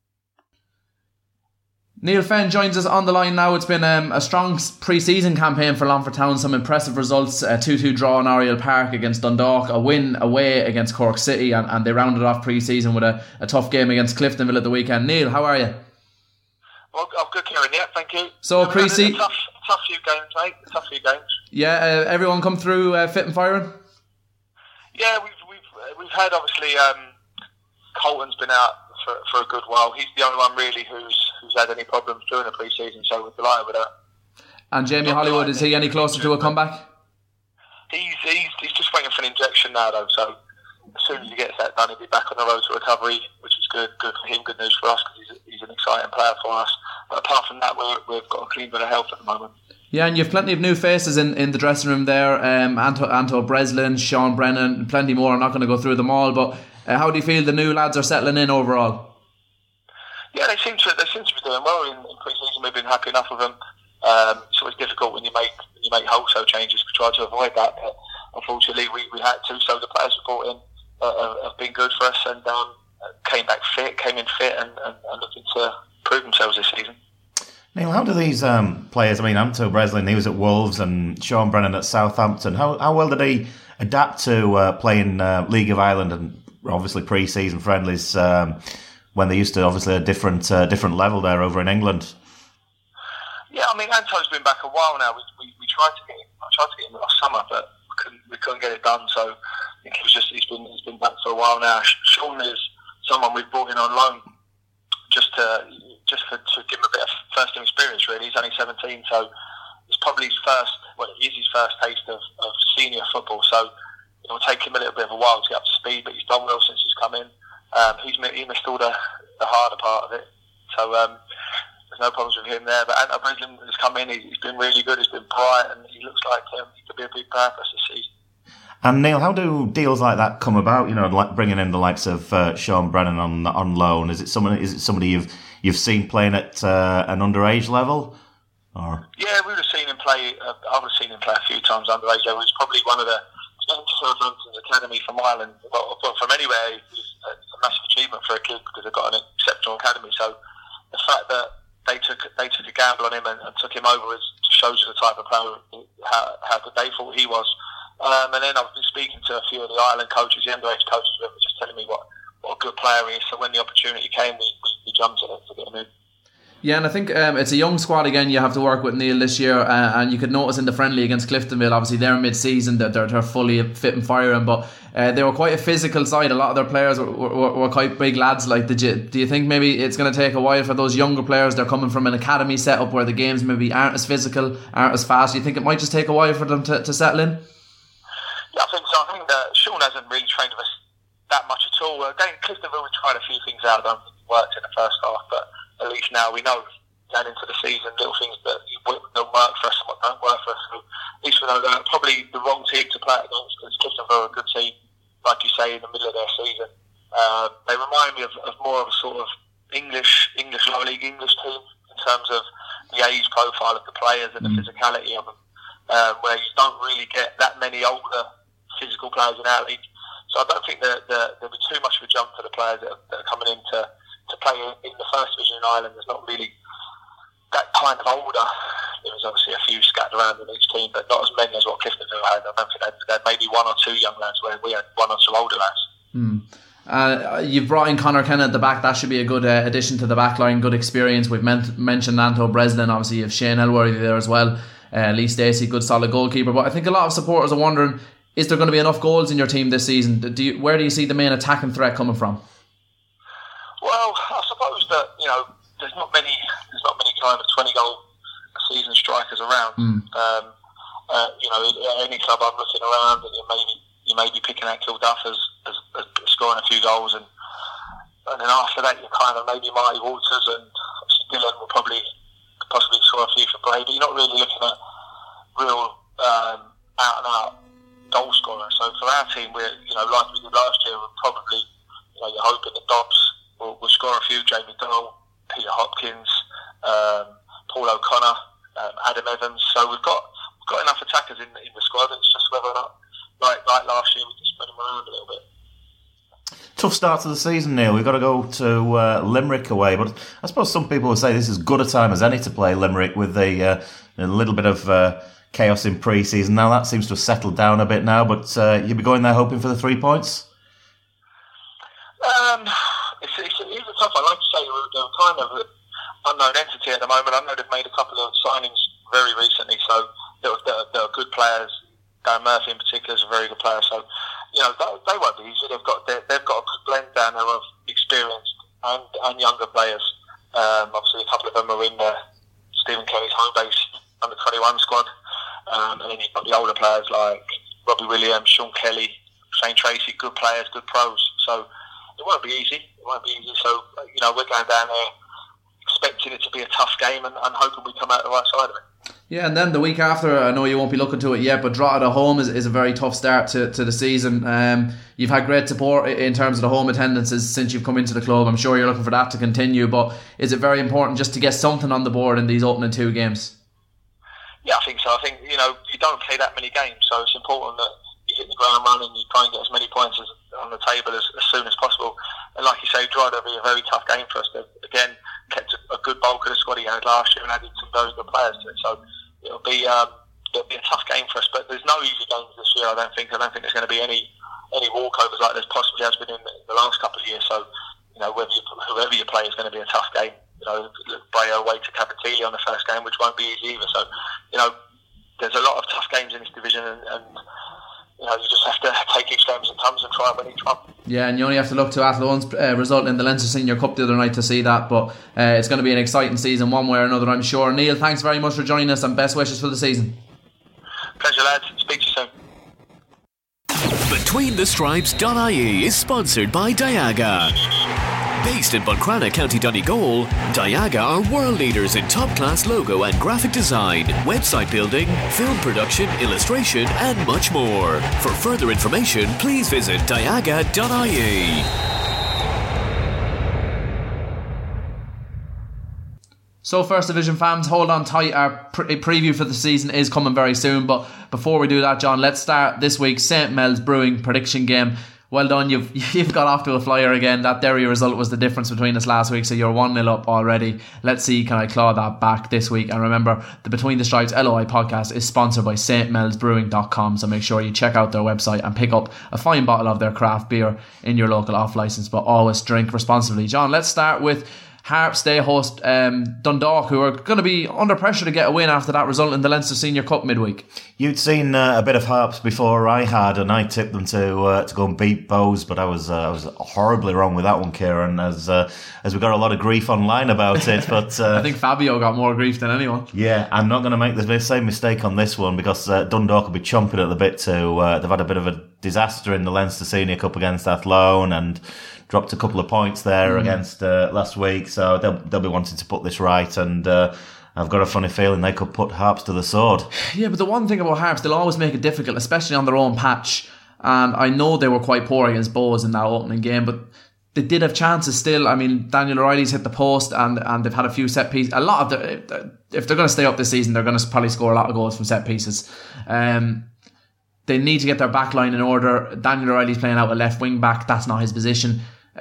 Neil Fenn joins us on the line now. It's been um, a strong pre-season campaign for Longford Town. Some impressive results, a two two draw in Oriel Park against Dundalk, a win away against Cork City, and, and they rounded off pre-season with a, a tough game against Cliftonville at the weekend. Neil, how are you? Well, I'm good, Kieran. Yeah, thank you. So pre-season, tough, tough few games, mate. A tough few games. Yeah, uh, everyone come through uh, fit and firing. Yeah, we've we've uh, we've had obviously um, Colton's been out for for a good while. He's the only one really who's who's had any problems during the pre-season, so we're delighted with that. And Jamie Not Hollywood, is he any closer to a comeback? He's he's he's just waiting for an injection now, though. So as soon as he gets that done, he'll be back on the road to recovery, which is good. Good for him. Good news for us, because he's he's an exciting player for us. But apart from that, we're, we've got a clean bit of health at the moment. Yeah, and you've plenty of new faces in, in the dressing room there. Um, Anto, Anto Breslin, Sean Brennan, plenty more. I'm not going to go through them all, but uh, how do you feel the new lads are settling in overall? Yeah, they seem to they seem to be doing well in, in pre-season. We've been happy enough with them. Um, it's always difficult when you make when you make wholesale changes. We try to avoid that, but unfortunately we, we had to. So the players we brought in uh, have been good for us, and um, came back fit, came in fit, and, and, and looking to prove themselves this season. Neil, how do these um, players, I mean, Anto Breslin, he was at Wolves, and Sean Brennan at Southampton, how how well did he adapt to uh, playing uh, League of Ireland and obviously pre-season friendlies um, when they used to obviously a different uh, different level there over in England? Yeah, I mean, Anto's been back a while now. We, we, we tried to get him, I tried to get him last summer, but we couldn't, we couldn't get it done, so I think he was just, he's been, he's been back for a while now. Sean is someone we've brought in on loan just to just for, to give him a bit of first experience, really. He's only seventeen, so it's probably his first, well, it is his first taste of, of senior football, so it will take him a little bit of a while to get up to speed, but he's done well since he's come in. Um, he's he missed all the, the harder part of it, so um, there's no problems with him there. But Anto Breslin has come in, he's been really good, he's been bright, and he looks like um, he could be a big player for us this season. And Neil, how do deals like that come about? You know, like bringing in the likes of uh, Sean Brennan on on loan. Is it someone? Is it somebody you've you've seen playing at uh, an underage level? Or yeah, we would have seen him play. Uh, I would have seen him play a few times underage level. He's probably one of the Southampton's academy from Ireland, well, from anywhere. It's a massive achievement for a kid because they've got an exceptional academy. So the fact that they took they took a gamble on him and, and took him over is, shows you the type of player how how good they thought he was. Um, and then I've been speaking to a few of the Ireland coaches, the underage coaches, who were just telling me what, what a good player he is. So when the opportunity came, we, we, we jumped at it to get him in. Yeah, and I think um, it's a young squad again you have to work with, Neil, this year, uh, and you could notice in the friendly against Cliftonville, obviously they're mid-season, that they're, they're fully fit and firing, but uh, they were quite a physical side. A lot of their players were, were, were quite big lads. Like, did you, do you think maybe it's going to take a while for those younger players? They're coming from an academy setup where the games maybe aren't as physical, aren't as fast. Do you think it might just take a while for them to, to settle in? Yeah, I think so. I think that Sean hasn't really trained with us that much at all. Again, Cliftonville, we tried a few things out. I don't think it worked in the first half, but at least now we know going into the season, little things that don't work for us and what don't work for us. So at least we know that. Probably the wrong team to play against, because Clifton are a good team, like you say, in the middle of their season. Uh, they remind me of, of more of a sort of English, English lower league English team in terms of the age profile of the players and the mm. physicality of them, uh, where you don't really get that many older physical players in our league. So I don't think that, that there'll be too much of a jump for the players that are, that are coming in to, to play in the first division in Ireland. There's not really that kind of older. There was obviously a few scattered around in each team, but not as many as what Clifton had. I don't think they had maybe one or two young lads, where we had one or two older lads. Mm. Uh, you've brought in Conor Kenna at the back. That should be a good uh, addition to the back line. Good experience. We've men- mentioned Anto Breslin. Obviously you have Shane Elworthy there as well. uh, Lee Stacey, good solid goalkeeper. But I think a lot of supporters are wondering, is there going to be enough goals in your team this season? Do you, where do you see the main attacking threat coming from? Well, I suppose that, you know, there's not many there's not many kind of twenty goal a season strikers around. Mm. Um, uh, you know, at any club I'm looking around, and you maybe you may be picking out Kilduff as, as, as scoring a few goals, and and then after that you're kind of maybe Marty Walters, and Dylan will probably possibly score a few for Bray, but you're not really looking at real um, out and out goal scorer. So for our team, we're, you know, like we did last year, we're probably, you know, you're hoping that Dobbs will, will score a few. Jamie Donnell, Peter Hopkins, um, Paul O'Connor, um, Adam Evans. So we've got we've got enough attackers in, in the squad. It's just whether or not, like like last year, we can spread them around a little bit. Tough start to the season, Neil. We've got to go to uh, Limerick away, but I suppose some people would say this is as good a time as any to play Limerick with the, uh, a little bit of uh, chaos in pre-season. Now that seems to have settled down a bit now, but uh, you'll be going there hoping for the three points? Um, it's, it's, it's a tough one. Like you say, they're kind of an unknown entity at the moment. I know they've made a couple of signings very recently, so they're, they're, they're good players. Dan Murphy in particular is a very good player, so you know they, they won't be easy. They've got they've got a good blend down there of experienced and, and younger players. Um, obviously, a couple of them are in the Stephen Kelly's home-based under twenty-one squad, um, and then you've got the older players like Robbie Williams, Sean Kelly, Shane Tracy, good players, good pros. So it won't be easy. It won't be easy. So you know we're going down there expecting it to be a tough game and, and hoping we come out the right side of it. Yeah, and then the week after, I know you won't be looking to it yet, but Drogheda at home is, is a very tough start to, to the season. Um, you've had great support in terms of the home attendances since you've come into the club. I'm sure you're looking for that to continue, but is it very important just to get something on the board in these opening two games? Yeah, I think so. I think, you know, you don't play that many games, so it's important that you hit the ground running, you try and get as many points as, on the table as, as soon as possible. And like you say, Drogheda will be a very tough game for us. They've, again, kept a, a good bulk of the squad he had last year and added some very good players to it. So it'll be um, it'll be a tough game for us, but there's no easy games this year. I don't think. I don't think there's going to be any any walkovers like there's possibly has been in the, in the last couple of years. So you know, whether you, whoever you play is going to be a tough game. You know, Bray away to Capitili on the first game, which won't be easy either. So you know, there's a lot of tough games in this division, and, and you know, you just have to take each game as it comes and try and win each one. Yeah, and you only have to look to Athlone's uh, result in the Leinster Senior Cup the other night to see that, but uh, it's going to be an exciting season one way or another, I'm sure. Neil, thanks very much for joining us and best wishes for the season. Pleasure, lads. Speak to you soon. Between the Stripes dot I E is sponsored by Diaga. Based in Buncrana, County Donegal, Diaga are world leaders in top-class logo and graphic design, website building, film production, illustration and much more. For further information, please visit diaga dot I E. So First Division fans, hold on tight. Our pre- preview for the season is coming very soon, but before we do that, John, let's start this week's Saint Mel's Brewing prediction game. Well done, you've you've got off to a flyer again. That Derry result was the difference between us last week, so you're one nil up already. Let's see, can I claw that back this week? And remember, the Between the Stripes L O I podcast is sponsored by st mels brewing dot com, so make sure you check out their website and pick up a fine bottle of their craft beer in your local off-licence, but always drink responsibly. John, let's start with Harps Day host um, Dundalk, who are going to be under pressure to get a win after that result in the Leinster Senior Cup midweek. You'd seen uh, a bit of Harps before I had, and I tipped them to uh, to go and beat Bows, but I was uh, I was horribly wrong with that one, Kieran, as uh, as we got a lot of grief online about it. But uh, I think Fabio got more grief than anyone. Yeah, I'm not going to make the same mistake on this one, because uh, Dundalk will be chomping at the bit to. Uh, they've had a bit of a disaster in the Leinster Senior Cup against Athlone, and dropped a couple of points there mm. against uh, last week, so they'll they'll be wanting to put this right, and uh, I've got a funny feeling they could put Harps to the sword. Yeah, but the one thing about Harps, they'll always make it difficult, especially on their own patch. And I know they were quite poor against Bows in that opening game, but they did have chances still. I mean, Daniel O'Reilly's hit the post, and, and they've had a few set pieces. A lot of the, if they're going to stay up this season, they're going to probably score a lot of goals from set pieces. Um, they need to get their back line in order. Daniel O'Reilly's playing out a left wing back. That's not his position.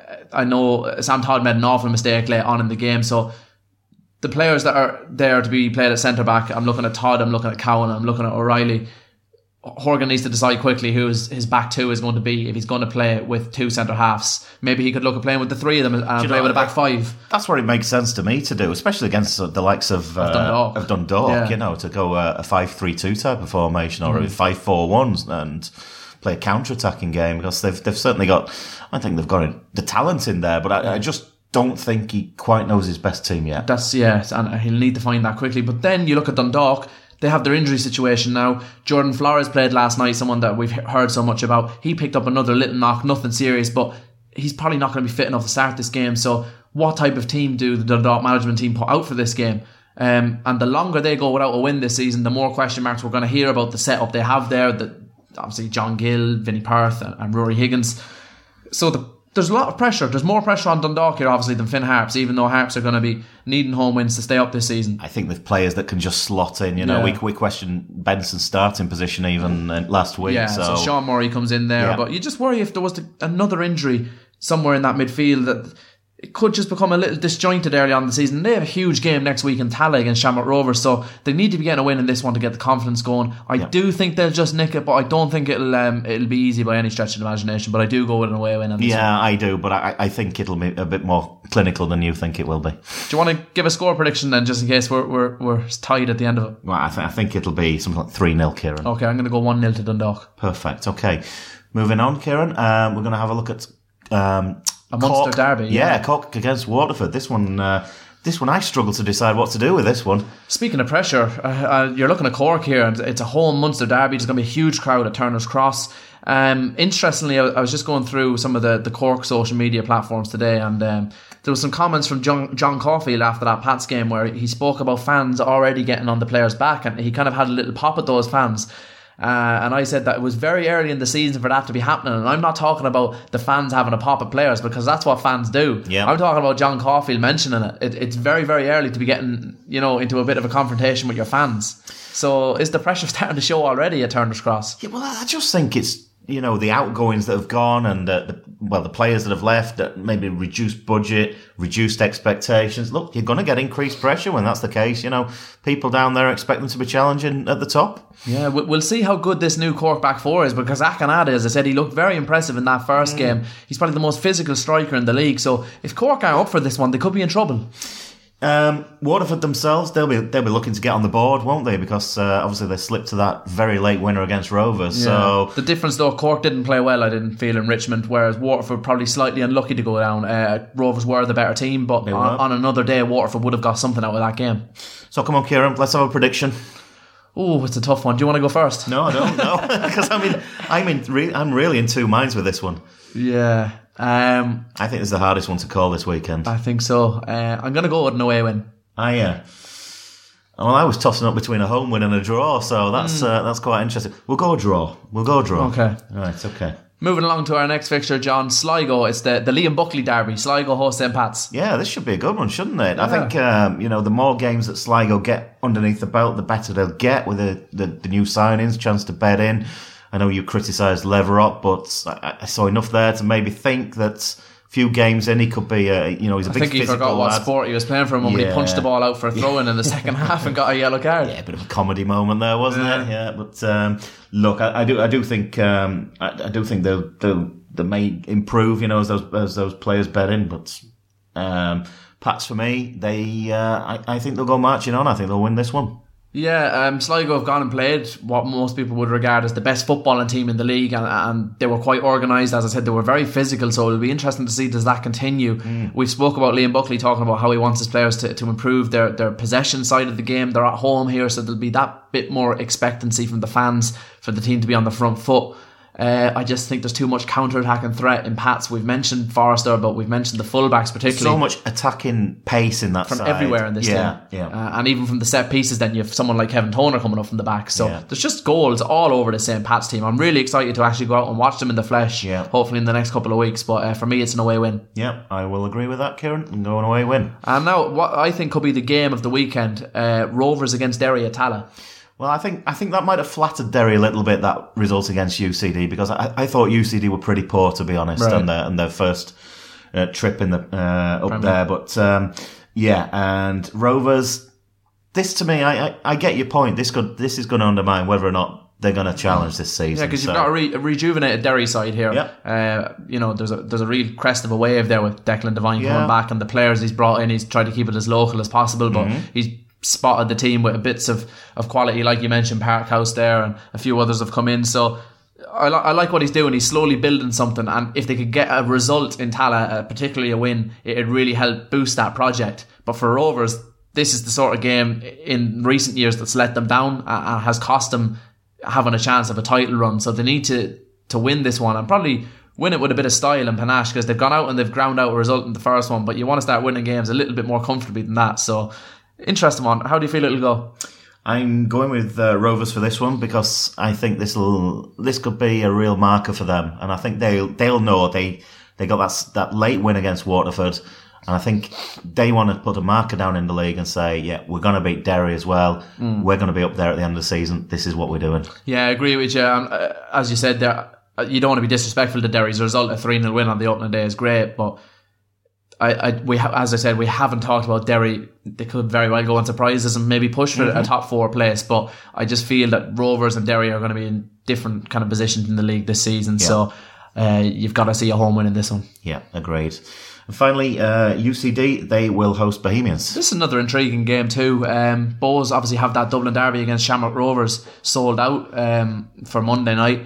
I know Sam Todd made an awful mistake late on in the game, so the players that are there to be played at centre back, I'm looking at Todd, I'm looking at Cowan, I'm looking at O'Reilly. Horgan needs to decide quickly who his, his back two is going to be if he's going to play with two centre halves. Maybe he could look at playing with the three of them and play know, with a back five. That's what it makes sense to me to do, especially against the likes of, uh, of Dundalk, of Dundalk yeah. you know, to go a, a five three two type of formation or mm. a five four one and play a counter-attacking game, because they've they've certainly got, I think they've got the talent in there, but I, I just don't think he quite knows his best team yet. That's, yes, and he'll need to find that quickly. But then you look at Dundalk, they have their injury situation now. Jordan Flores played last night, someone that we've heard so much about. He picked up another little knock, nothing serious, but he's probably not going to be fit enough to start this game. So what type of team do the Dundalk management team put out for this game? Um, and the longer they go without a win this season, the more question marks we're going to hear about the setup they have there. That obviously John Gill, Vinnie Perth and, and Rory Higgins. So the There's a lot of pressure. There's more pressure on Dundalk here, obviously, than Finn Harps, even though Harps are going to be needing home wins to stay up this season. I think there's players that can just slot in. You know, yeah. we we questioned Benson's starting position even last week. Yeah, so, so Sean Murray comes in there. Yeah. But you just worry if there was another injury somewhere in that midfield that it could just become a little disjointed early on in the season. They have a huge game next week in Tala against Shamrock Rovers, so they need to be getting a win in this one to get the confidence going. I yeah. do think they'll just nick it, but I don't think it'll um, it'll be easy by any stretch of the imagination. But I do go with an away win. On this yeah, one. I do, but I, I think it'll be a bit more clinical than you think it will be. Do you want to give a score prediction then, just in case we're we're, we're tied at the end of it? Well, I, th- I think it'll be something like three nil, Kieran. Okay, I'm going to go one nil to Dundalk. Perfect. Okay, moving on, Kieran. Um, we're going to have a look at. Um, A Munster derby, yeah. Yeah, Cork against Waterford. This one, uh, this one, I struggle to decide what to do with this one. Speaking of pressure, uh, uh, you're looking at Cork here, and it's a home Munster derby. There's going to be a huge crowd at Turner's Cross. Um, interestingly, I, I was just going through some of the, the Cork social media platforms today, and um, there was some comments from John, John Caulfield after that Pats game where he spoke about fans already getting on the players' back, and he kind of had a little pop at those fans. Uh, and I said that it was very early in the season for that to be happening, and I'm not talking about the fans having a pop at players, because that's what fans do. Yep. I'm talking about John Caulfield mentioning it. it. It's very, very early to be getting, you know, into a bit of a confrontation with your fans. So is the pressure starting to show already at Turner's Cross? Yeah, well, I just think it's, you know, the outgoings that have gone and uh, the, well, the players that have left, uh, maybe reduced budget, reduced expectations. Look, you're going to get increased pressure when that's the case. You know, people down there expect them to be challenging at the top. Yeah, we'll see how good this new Cork back four is, because Akinade, as I said, he looked very impressive in that first mm. game. He's probably the most physical striker in the league. So if Cork aren't up for this one, they could be in trouble. Um, Waterford themselves, they'll be they'll be looking to get on the board, won't they? Because uh, obviously they slipped to that very late winner against Rovers. Yeah. So the difference though, Cork didn't play well, I didn't feel, in Richmond, whereas Waterford probably slightly unlucky to go down. Uh, Rovers were the better team, but on, on another day, Waterford would have got something out of that game. So come on, Kieran, let's have a prediction. Oh, it's a tough one. Do you want to go first? No, I don't. No, because I mean, I'm in. Re- I'm really in two minds with this one. Yeah. Um, I think it's the hardest one to call this weekend. I think so. Uh, I'm going to go with an away win. I uh, well, I was tossing up between a home win and a draw, so that's mm. uh, that's quite interesting. We'll go draw. We'll go draw. Okay. All right. Okay. Moving along to our next fixture, John, Sligo. It's the, the Liam Buckley derby. Sligo host Saint Pat's. Yeah, this should be a good one, shouldn't it? Yeah. I think um, you know, the more games that Sligo get underneath the belt, the better they'll get with the, the, the new signings, chance to bet in. I know you criticised Leverott, but I, I saw enough there to maybe think that few games in, he could be, a, you know, he's a I big think he physical forgot what lad. sport he was playing for him when yeah. he punched the ball out for a throw-in in the second half and got a yellow card. Yeah, a bit of a comedy moment there, wasn't yeah. it? Yeah, but um, look, I, I do, I do think, um, I, I do think they'll, they'll, they may improve, you know, as those as those players bet in. But um, Pats for me, they, uh, I, I think they'll go marching on. I think they'll win this one. Yeah, um, Sligo have gone and played what most people would regard as the best footballing team in the league, and, and they were quite organised. As I said, they were very physical, so it'll be interesting to see, does that continue. Mm. We've spoke about Liam Buckley talking about how he wants his players to, to improve their, their possession side of the game. They're at home here, so there'll be that bit more expectancy from the fans for the team to be on the front foot. Uh, I just think there's too much counter-attacking threat in Pats. We've mentioned Forrester, but we've mentioned the fullbacks particularly. So much attacking pace in that from side. everywhere in this yeah, team. Yeah. Uh, and even from the set pieces, then you have someone like Kevin Toner coming up from the back. So yeah. there's just goals all over the Saint Pat's team. I'm really excited to actually go out and watch them in the flesh, yeah. hopefully in the next couple of weeks. But uh, for me, it's an away win. Yeah, I will agree with that, Kieran. I'm going away win. And now, what I think could be the game of the weekend, uh, Rovers against Derry at Tala. Well, I think I think that might have flattered Derry a little bit, that result against U C D, because I, I thought U C D were pretty poor, to be honest, right. on their, on their first uh, trip in the uh, up Premier. there. But um, yeah, and Rovers, this to me, I, I, I get your point. This could this is going to undermine whether or not they're going to challenge this season. Yeah, because so. you've got a, re- a rejuvenated Derry side here. Yep. Uh, you know, there's a there's a real crest of a wave there with Declan Devine yeah. coming back, and the players he's brought in. He's tried to keep it as local as possible, but mm-hmm. he's spotted the team with bits of, of quality, like you mentioned, Parkhouse there, and a few others have come in. So I, li- I like what he's doing. He's slowly building something, and if they could get a result in Tala, uh, particularly a win, it'd really help boost that project. But for Rovers, this is the sort of game in recent years that's let them down and has cost them having a chance of a title run. So they need to to win this one, and probably win it with a bit of style and panache, because they've gone out and they've ground out a result in the first one, but you want to start winning games a little bit more comfortably than that. So interesting one. How do you feel it'll go? I'm going with uh, Rovers for this one, because I think this will this could be a real marker for them, and I think they'll they'll know they they got that that late win against Waterford, and I think they want to put a marker down in the league and say, yeah, we're going to beat Derry as well. Mm. We're going to be up there at the end of the season. This is what we're doing. Yeah, I agree with you. Um, uh, as you said there, you don't want to be disrespectful to Derry's result. A three nil win on the opening day is great, but I, I, we ha- as I said, we haven't talked about Derry. They could very well go on surprises and maybe push for mm-hmm. a top four place, but I just feel that Rovers and Derry are going to be in different kind of positions in the league this season. Yeah. So uh, you've got to see a home win in this one. Yeah, agreed. And finally, uh, U C D, they will host Bohemians. This is another intriguing game too. Um, Bows obviously have that Dublin derby against Shamrock Rovers sold out um, for Monday night.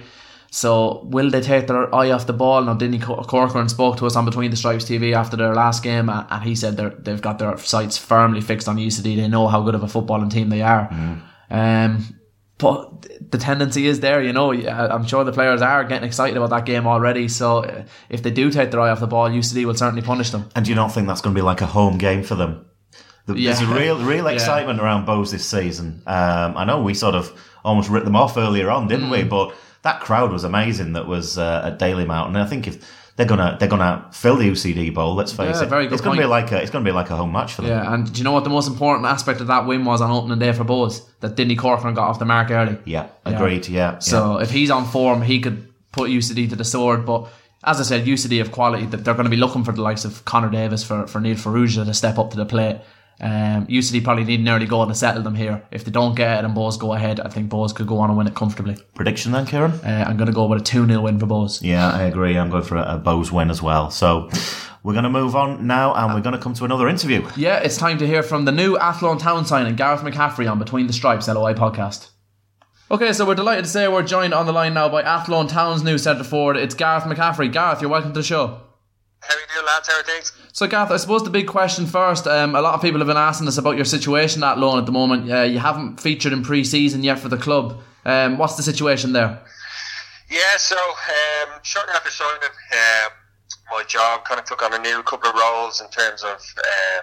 So will they take their eye off the ball? Now, Dinny Corcoran spoke to us on Between the Stripes T V after their last game, and he said they've got their sights firmly fixed on U C D. They know how good of a footballing team they are. Mm. Um, but the tendency is there, you know. I'm sure the players are getting excited about that game already. So if they do take their eye off the ball, U C D will certainly punish them. And do you not think that's going to be like a home game for them? There's yeah. a real, real excitement yeah. around Bows this season. Um, I know we sort of almost ripped them off earlier on, didn't mm. we? But that crowd was amazing. That was uh, at Daly Mountain. And I think if they're gonna they're gonna fill the U C D Bowl, let's face yeah, it, very good it's gonna point. be like a it's gonna be like a home match for them. Yeah, and do you know what the most important aspect of that win was on opening day for Bows? That Dinny Corcoran got off the mark early. Yeah, agreed. Yeah. yeah so yeah. if he's on form, he could put U C D to the sword. But as I said, U C D have quality. That they're going to be looking for the likes of Connor Davis, for for Neil Ferrugia to step up to the plate. Um, U C D probably need an early goal to settle them here. If they don't get it and Bows go ahead, I think Bows could go on and win it comfortably. Prediction then, Kieran? Uh, I'm going to go with a two nil win for Bows. Yeah, I agree. I'm going for a, a Bows win as well. So we're going to move on now, and we're going to come to another interview. Yeah, it's time to hear from the new Athlone Town signing, Gareth McCaffrey, on Between the Stripes L O I podcast. Okay, so we're delighted to say we're joined on the line now by Athlone Town's new centre forward. It's Gareth McCaffrey. Gareth, you're welcome to the show. How are you doing, lads? How are things? So, Gareth, I suppose the big question first, um, a lot of people have been asking us about your situation at Athlone at the moment. Uh, you haven't featured in pre-season yet for the club. Um, what's the situation there? Yeah, so um, shortly after signing, um, my job kind of took on a new couple of roles in terms of uh,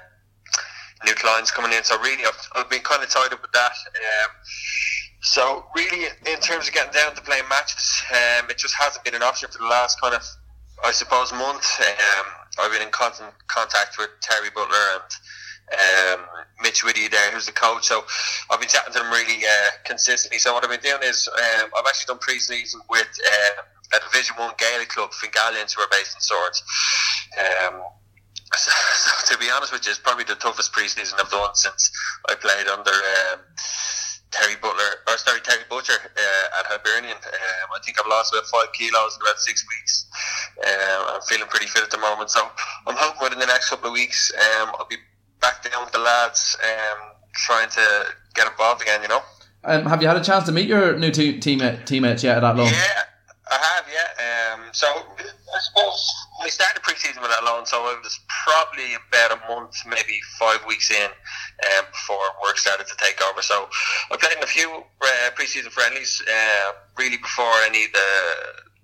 new clients coming in. So really, I've, I've been kind of tied up with that. Um, so really, in terms of getting down to playing matches, um, it just hasn't been an option for the last kind of, I suppose, month. Um, I've been in constant contact with Terry Butler and um, Mitch Whitty there, who's the coach. So I've been chatting to them really uh, consistently. So what I've been doing is um, I've actually done pre-season with uh, a Division One Gaelic club, Fingallians, who are based in Swords. Um, so, so to be honest with you, it's probably the toughest pre-season I've done since I played under um, Terry Butler, or sorry, Terry Butcher uh, at Hibernian. Um, I think I've lost about five kilos in about six weeks. Um, I'm feeling pretty fit at the moment, so I'm hoping within the next couple of weeks um, I'll be back down with the lads, um, trying to get involved again. You know. Um, have you had a chance to meet your new te- teammate teammates yet at Athlone? Yeah, I have. Yeah. Um, so I suppose I started pre-season with Athlone, so I was probably about a month, maybe five weeks in, um, before work started to take over. So I played in a few uh, pre-season friendlies, uh, really before any of the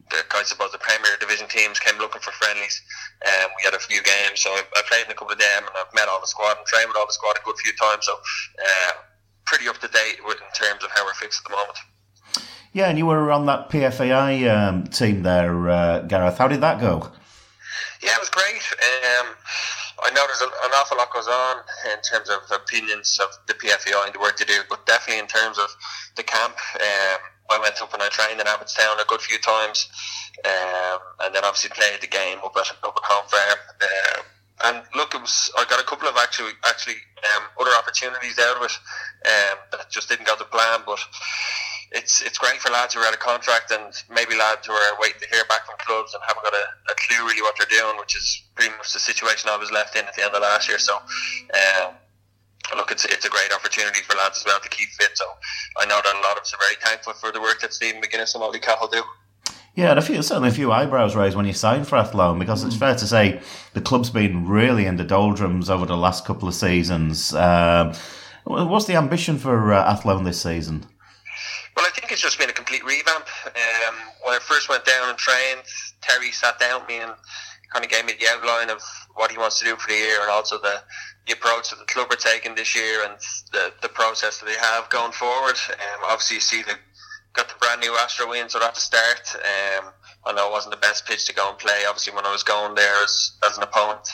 the, I suppose the Premier Division teams came looking for friendlies. Um, we had a few games, so I, I played in a couple of them, and I've met all the squad and trained with all the squad a good few times. So uh, pretty up to date with, in terms of how we're fixed at the moment. Yeah, and you were on that P F A I um, team there, uh, Gareth. How did that go? Yeah, it was great. Um, I know there's an awful lot goes on in terms of opinions of the P F A I and the work they do, but definitely in terms of the camp, um, I went up and I trained in Abbottstown a good few times, um, and then obviously played the game up at up at Home Farm. Um, and look, it was I got a couple of actually actually um, other opportunities out of it um, that just didn't go to plan, but. It's it's great for lads who are out of contract and maybe lads who are waiting to hear back from clubs and haven't got a, a clue really what they're doing, which is pretty much the situation I was left in at the end of last year. So, um, look, it's it's a great opportunity for lads as well to keep fit. So, I know that a lot of us are very thankful for the work that Stephen McGuinness and Ollie Cahill do. Yeah, and a few, certainly a few eyebrows raised when you signed for Athlone, because it's fair to say the club's been really in the doldrums over the last couple of seasons. Um, what's the ambition for uh, Athlone this season? Well, I think it's just been a complete revamp. Um, when I first went down and trained, Terry sat down with me and kind of gave me the outline of what he wants to do for the year, and also the, the approach that the club are taking this year and the, the process that they have going forward. Um, obviously, you see they got the brand new Astro win, so that's the start. Um, I know it wasn't the best pitch to go and play, obviously, when I was going there as, as an opponent.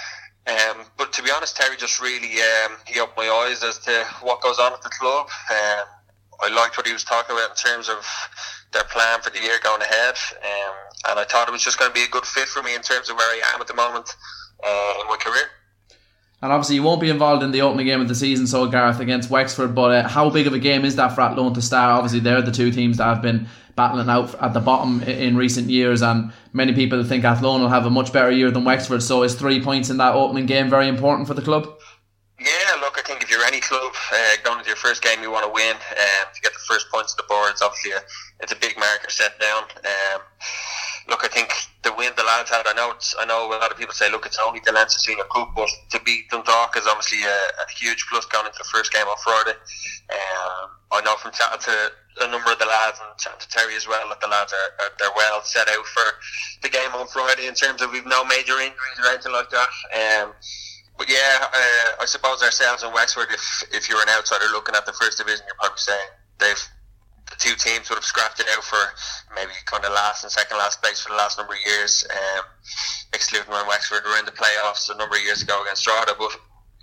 Um, but to be honest, Terry just really um, he opened my eyes as to what goes on at the club. Um, I liked what he was talking about in terms of their plan for the year going ahead, um, and I thought it was just going to be a good fit for me in terms of where I am at the moment uh, in my career. And obviously you won't be involved in the opening game of the season, so Gareth, against Wexford, but uh, how big of a game is that for Athlone to start? Obviously they're the two teams that have been battling out at the bottom in recent years, and many people think Athlone will have a much better year than Wexford, so is three points in that opening game very important for the club? Yeah, look, I think if you're any club uh, going into your first game, you want to win um, to get the first points on the board. It's obviously a, it's a big marker set down. Um, look, I think the win the lads had, I know it's, I know a lot of people say, look, it's only the Leinster Senior Cup, but to beat Dundalk is obviously a, a huge plus going into the first game on Friday. Um, I know from chatting to a number of the lads and chatting to Terry as well that the lads are, are they're well set out for the game on Friday in terms of we've no major injuries or anything like that. Um, But yeah, uh, I suppose ourselves and Wexford, if if you're an outsider looking at the first division, you're probably saying they've the two teams would have scrapped it out for maybe kind of last and second last place for the last number of years, um, excluding when Wexford were in the playoffs a number of years ago against Strada. But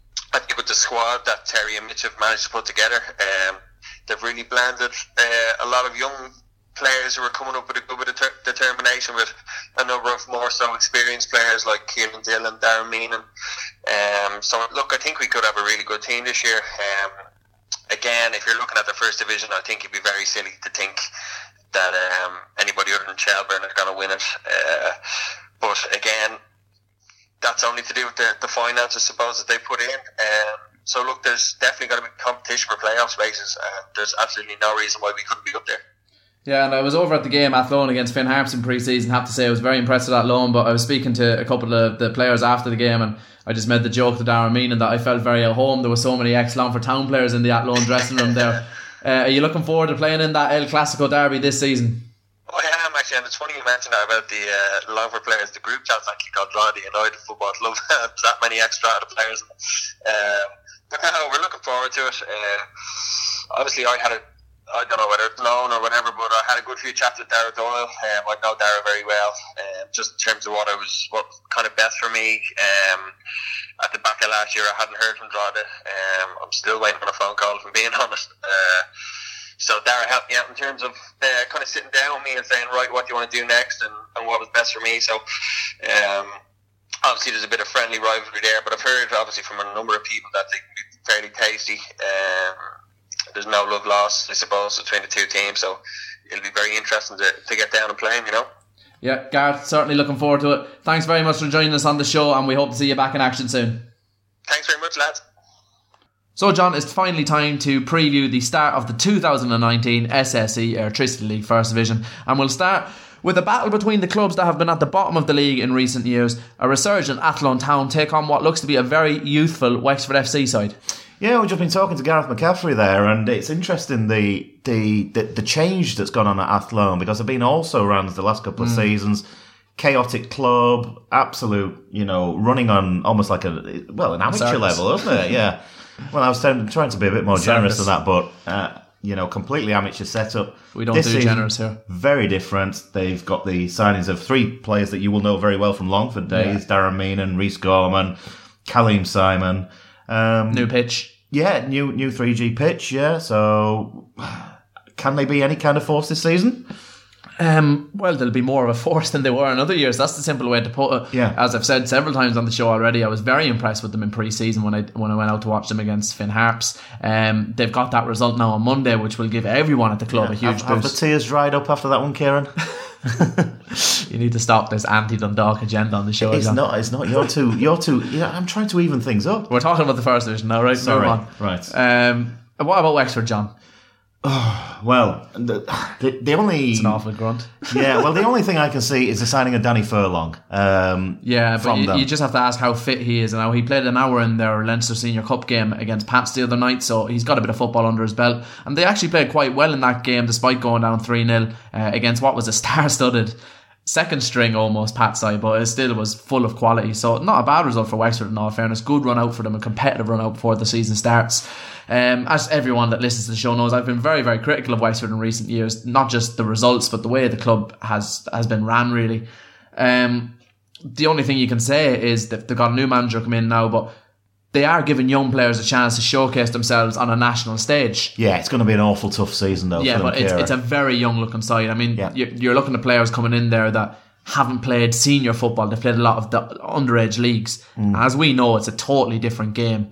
I think with the squad that Terry and Mitch have managed to put together, um, they've really blended uh, a lot of young players who are coming up with a good bit of ter- determination, with a number of more so experienced players like Kieran Dillon, Darren Meenan. Um, so look, I think we could have a really good team this year. Um, again, if you're looking at the first division, I think it'd be very silly to think that um, anybody other than Shelburne are going to win it. Uh, but again, that's only to do with the, the finances, I suppose, that they put in. Um, so look, there's definitely going to be competition for playoff spaces, and there's absolutely no reason why we couldn't be up there. Yeah, and I was over at the game Athlone against Finn Harps in pre-season. I have to say I was very impressed with Athlone, but I was speaking to a couple of the players after the game, and I just made the joke to Darren Meenan that I felt very at home. There were so many ex-Longford Town players in the Athlone dressing room there. Uh, are you looking forward to playing in that El Clasico derby this season? Oh, I am actually, and it's funny you mentioned that about the uh, Longford players. The group chat's actually called Drogheda United Football Club. There's that many extra players. Um, but no, we're looking forward to it. Uh, obviously, I had a I don't know whether it's known or whatever, but I had a good few chats with Dara Doyle. Um, I know Dara very well, um, just in terms of what I was, what was kind of best for me. Um, at the back of last year, I hadn't heard from Drogheda. Um, I'm still waiting on a phone call, if I'm being honest. Uh, so Dara helped me out in terms of uh, kind of sitting down with me and saying, right, what do you want to do next, and, and what was best for me. So um, obviously there's a bit of friendly rivalry there, but I've heard obviously from a number of people that they can be fairly tasty. Um, There's no love lost, I suppose, between the two teams, so it'll be very interesting to, to get down and play him, you know. Yeah, Gareth, certainly looking forward to it. Thanks very much for joining us on the show, and we hope to see you back in action soon. Thanks very much, lads. So, John, it's finally time to preview the start of the two thousand nineteen S S E Airtricity League First Division, and we'll start with a battle between the clubs that have been at the bottom of the league in recent years. A resurgent Athlone Town take on what looks to be a very youthful Wexford F C side. Yeah, we've just been talking to Gareth McCaffrey there, and it's interesting the the the, the change that's gone on at Athlone, because they've been also around the last couple of mm. seasons. Chaotic club, absolute, you know, running on almost like a, well, an amateur Circus. level, isn't it? Yeah. Well, I was trying to be a bit more Circus. generous than that, but, uh, you know, completely amateur setup. We don't this do generous here. Very different. They've got the signings of three players that you will know very well from Longford days: yeah. Darren Meenan, Rhys Gorman, Kaleem Simon. Um, new pitch. Yeah, new new three G pitch. Yeah. So, can they be any kind of force this season? Um, well, they'll be more of a force than they were in other years. That's the simple way to put it. Yeah. As I've said several times on the show already, I was very impressed with them in pre-season when I when I went out to watch them against Finn Harps. Um, they've got that result now on Monday, which will give everyone at the club yeah. a huge have, boost. Have the tears dried up after that one, Kieran? You need to stop this anti-Dundalk agenda on the show. It's John. not. It's not. You're too. You're too. Yeah, I'm trying to even things up. We're talking about the first division now, right? Sorry. Move on. Right. Um, what about Wexford, John? Oh, well, the, the the only it's an awful grunt. Yeah, well, the only thing I can see is the signing of Danny Furlong. Um, yeah, but you, you just have to ask how fit he is. And now he played an hour in their Leinster Senior Cup game against Pats the other night, so he's got a bit of football under his belt. And they actually played quite well in that game, despite going down three nil uh, against what was a star-studded second string almost Pat side, but it still was full of quality. So not a bad result for Wexford in all fairness. Good run out for them, a competitive run out before the season starts. Um, as everyone that listens to the show knows, I've been very, very critical of Wexford in recent years. Not just the results, but the way the club has has been ran, really. Um, the only thing you can say is that they've got a new manager come in now, but they are giving young players a chance to showcase themselves on a national stage. Yeah, it's going to be an awful tough season, though. Yeah, for but them, it's, it's a very young-looking side. I mean, yeah. you're, you're looking at players coming in there that haven't played senior football. They've played a lot of the underage leagues. Mm. As we know, it's a totally different game.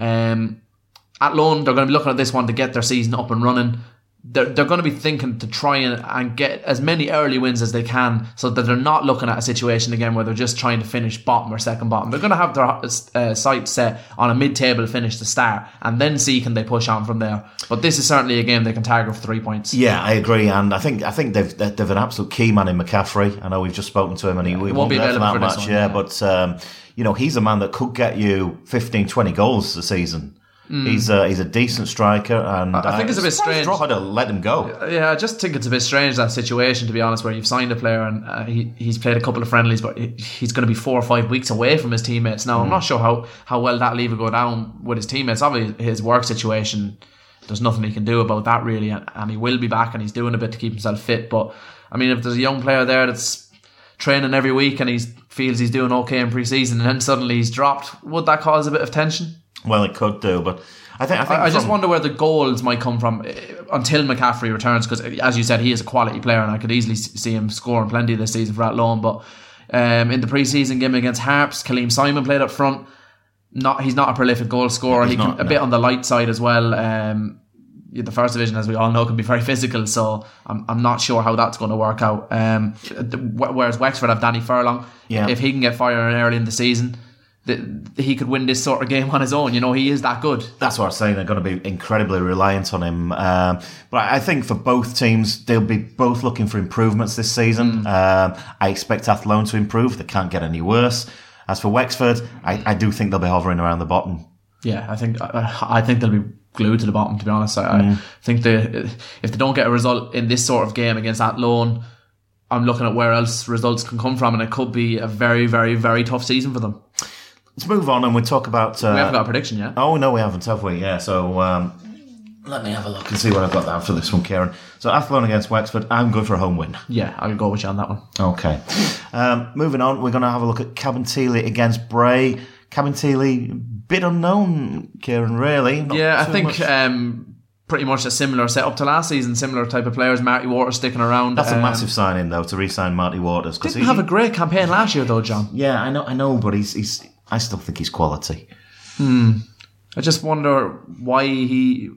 Um, at Lone, they're going to be looking at this one to get their season up and running. They're, they're going to be thinking to try and, and get as many early wins as they can, so that they're not looking at a situation again where they're just trying to finish bottom or second bottom. They're going to have their uh, sights set on a mid-table finish to start, and then see can they push on from there. But this is certainly a game they can target for three points. Yeah, I agree, and I think I think they've they've an absolute key man in McCaffrey. I know we've just spoken to him, and he, yeah, he won't, won't be be there for that for match. One, yeah, yeah, but um, you know, he's a man that could get you fifteen, twenty goals a season. Mm. He's a, he's a decent striker, and I, I think uh, it's a bit strange. Drogheda to let him go. Yeah, I just think it's a bit strange, that situation, to be honest, where you've signed a player and uh, he he's played a couple of friendlies, but he's going to be four or five weeks away from his teammates. Now, mm. I'm not sure how, how well that leave will go down with his teammates. Obviously, his work situation, there's nothing he can do about that, really, and, and he will be back, and he's doing a bit to keep himself fit. But I mean, if there's a young player there that's training every week and he feels he's doing okay in pre-season, and then suddenly he's dropped, would that cause a bit of tension? Well, it could do, but I think I, think I, I just wonder where the goals might come from until McCaffrey returns, because as you said, he is a quality player, and I could easily see him scoring plenty this season for Athlone. But um, in the pre-season game against Harps, Kaleem Simon played up front. Not he's not a prolific goal scorer. He's he can, not, a no. bit on the light side as well. Um, the first division, as we all know, can be very physical, so I'm I'm not sure how that's going to work out. Um, whereas Wexford have Danny Furlong. Yeah. If he can get firing early in the season, that he could win this sort of game on his own. You know, he is that good. That's what I'm saying. They're going to be incredibly reliant on him. Um, but I think for both teams, they'll be both looking for improvements this season. Mm. Um, I expect Athlone to improve. They can't get any worse. As for Wexford, I, I do think they'll be hovering around the bottom. Yeah, I think I, I think they'll be glued to the bottom, to be honest. I, mm. I think they, if they don't get a result in this sort of game against Athlone, I'm looking at where else results can come from, and it could be a very, very, very tough season for them. Let's move on and we'll talk about... Uh, we haven't got a prediction yet. Oh, no, we haven't, have we? Yeah, so um, let me have a look and see what I've got down for this one, Kieran. So Athlone against Wexford, I'm going for a home win. Yeah, I'll go with you on that one. Okay. Um, moving on, we're going to have a look at Cabinteely against Bray. Cabinteely, bit unknown, Kieran, really. Not yeah, I think... Um, pretty much a similar setup to last season, similar type of players. Marty Waters sticking around. That's um, a massive signing, though, to re-sign Marty Waters. Didn't he, have a great campaign last year, though, John. Yeah, I know, I know, but he's, he's. I still think he's quality. Hmm. I just wonder why he,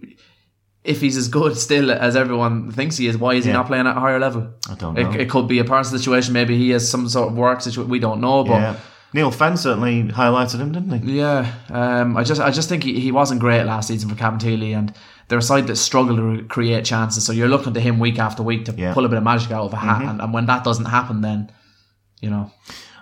if he's as good still as everyone thinks he is, why is he yeah. not playing at a higher level? I don't know. It, it could be a personal situation. Maybe he has some sort of work situation. We don't know, but. Yeah. Neil Fenn certainly highlighted him, didn't he? Yeah, um, I just I just think he, he wasn't great last season for Cabinteely, and they're a side that struggle to re- create chances. So you're looking to him week after week to yeah. pull a bit of magic out of a hat, mm-hmm. and, and when that doesn't happen, then you know.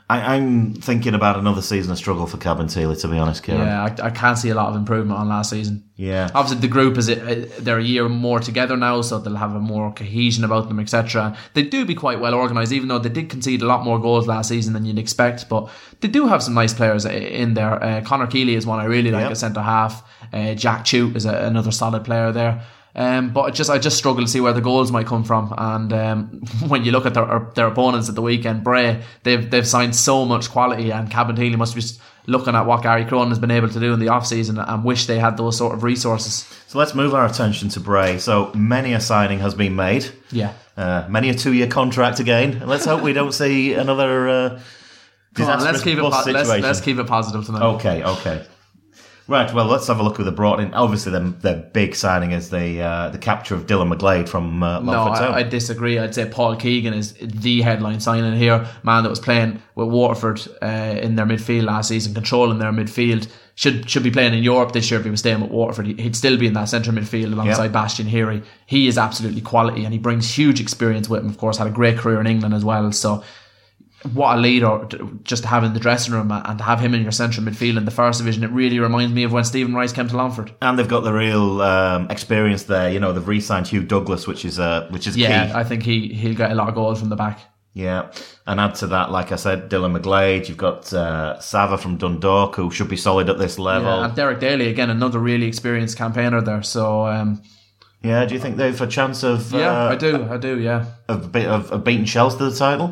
I, I'm thinking about another season of struggle for Cabinteely, to be honest, Kieran. Yeah, I, I can't see a lot of improvement on last season. Yeah. Obviously, the group is it, they're a year more together now, so they'll have a more cohesion about them, et cetera. They do be quite well organised, even though they did concede a lot more goals last season than you'd expect. But they do have some nice players in there. Uh, Conor Keeley is one I really like, yep. a centre half. Uh, Jack Chute is a, another solid player there. Um, but just I just struggle to see where the goals might come from. And um, when you look at their their opponents at the weekend, Bray, they've they've signed so much quality, and Cabinteely must be just looking at what Gary Cronin has been able to do in the off season and wish they had those sort of resources. So let's move our attention to Bray. So many a signing has been made. Yeah, uh, many a two year contract again. Let's hope we don't see another uh, disastrous on, let's keep it bust po- situation. let's, let's keep it positive tonight. Okay, okay. Right, well, let's have a look who they brought in. Obviously, their, their big signing is the uh, the capture of Dylan McGlade from uh, No, Longford Town. I, I disagree. I'd say Paul Keegan is the headline signing here. Man that was playing with Waterford uh, in their midfield last season, controlling their midfield. Should should be playing in Europe this year if he was staying with Waterford. He'd still be in that centre midfield alongside yep. Bastian Heary. He is absolutely quality, and he brings huge experience with him. Of course, had a great career in England as well. So what a leader just to have in the dressing room, and to have him in your central midfield in the first division. It really reminds me of when Stephen Rice came to Longford. And they've got the real um, experience there. You know, they've re-signed Hugh Douglas, which is uh, which is yeah, key. I think he, he'll get a lot of goals from the back. Yeah, and add to that, like I said, Dylan McGlade. You've got uh, Sava from Dundalk, who should be solid at this level. Yeah, and Derek Daly, again, another really experienced campaigner there. So um, yeah, do you think they've a chance of? Yeah, uh, I do, I do, yeah. Of, of, of beating Chelsea to the title?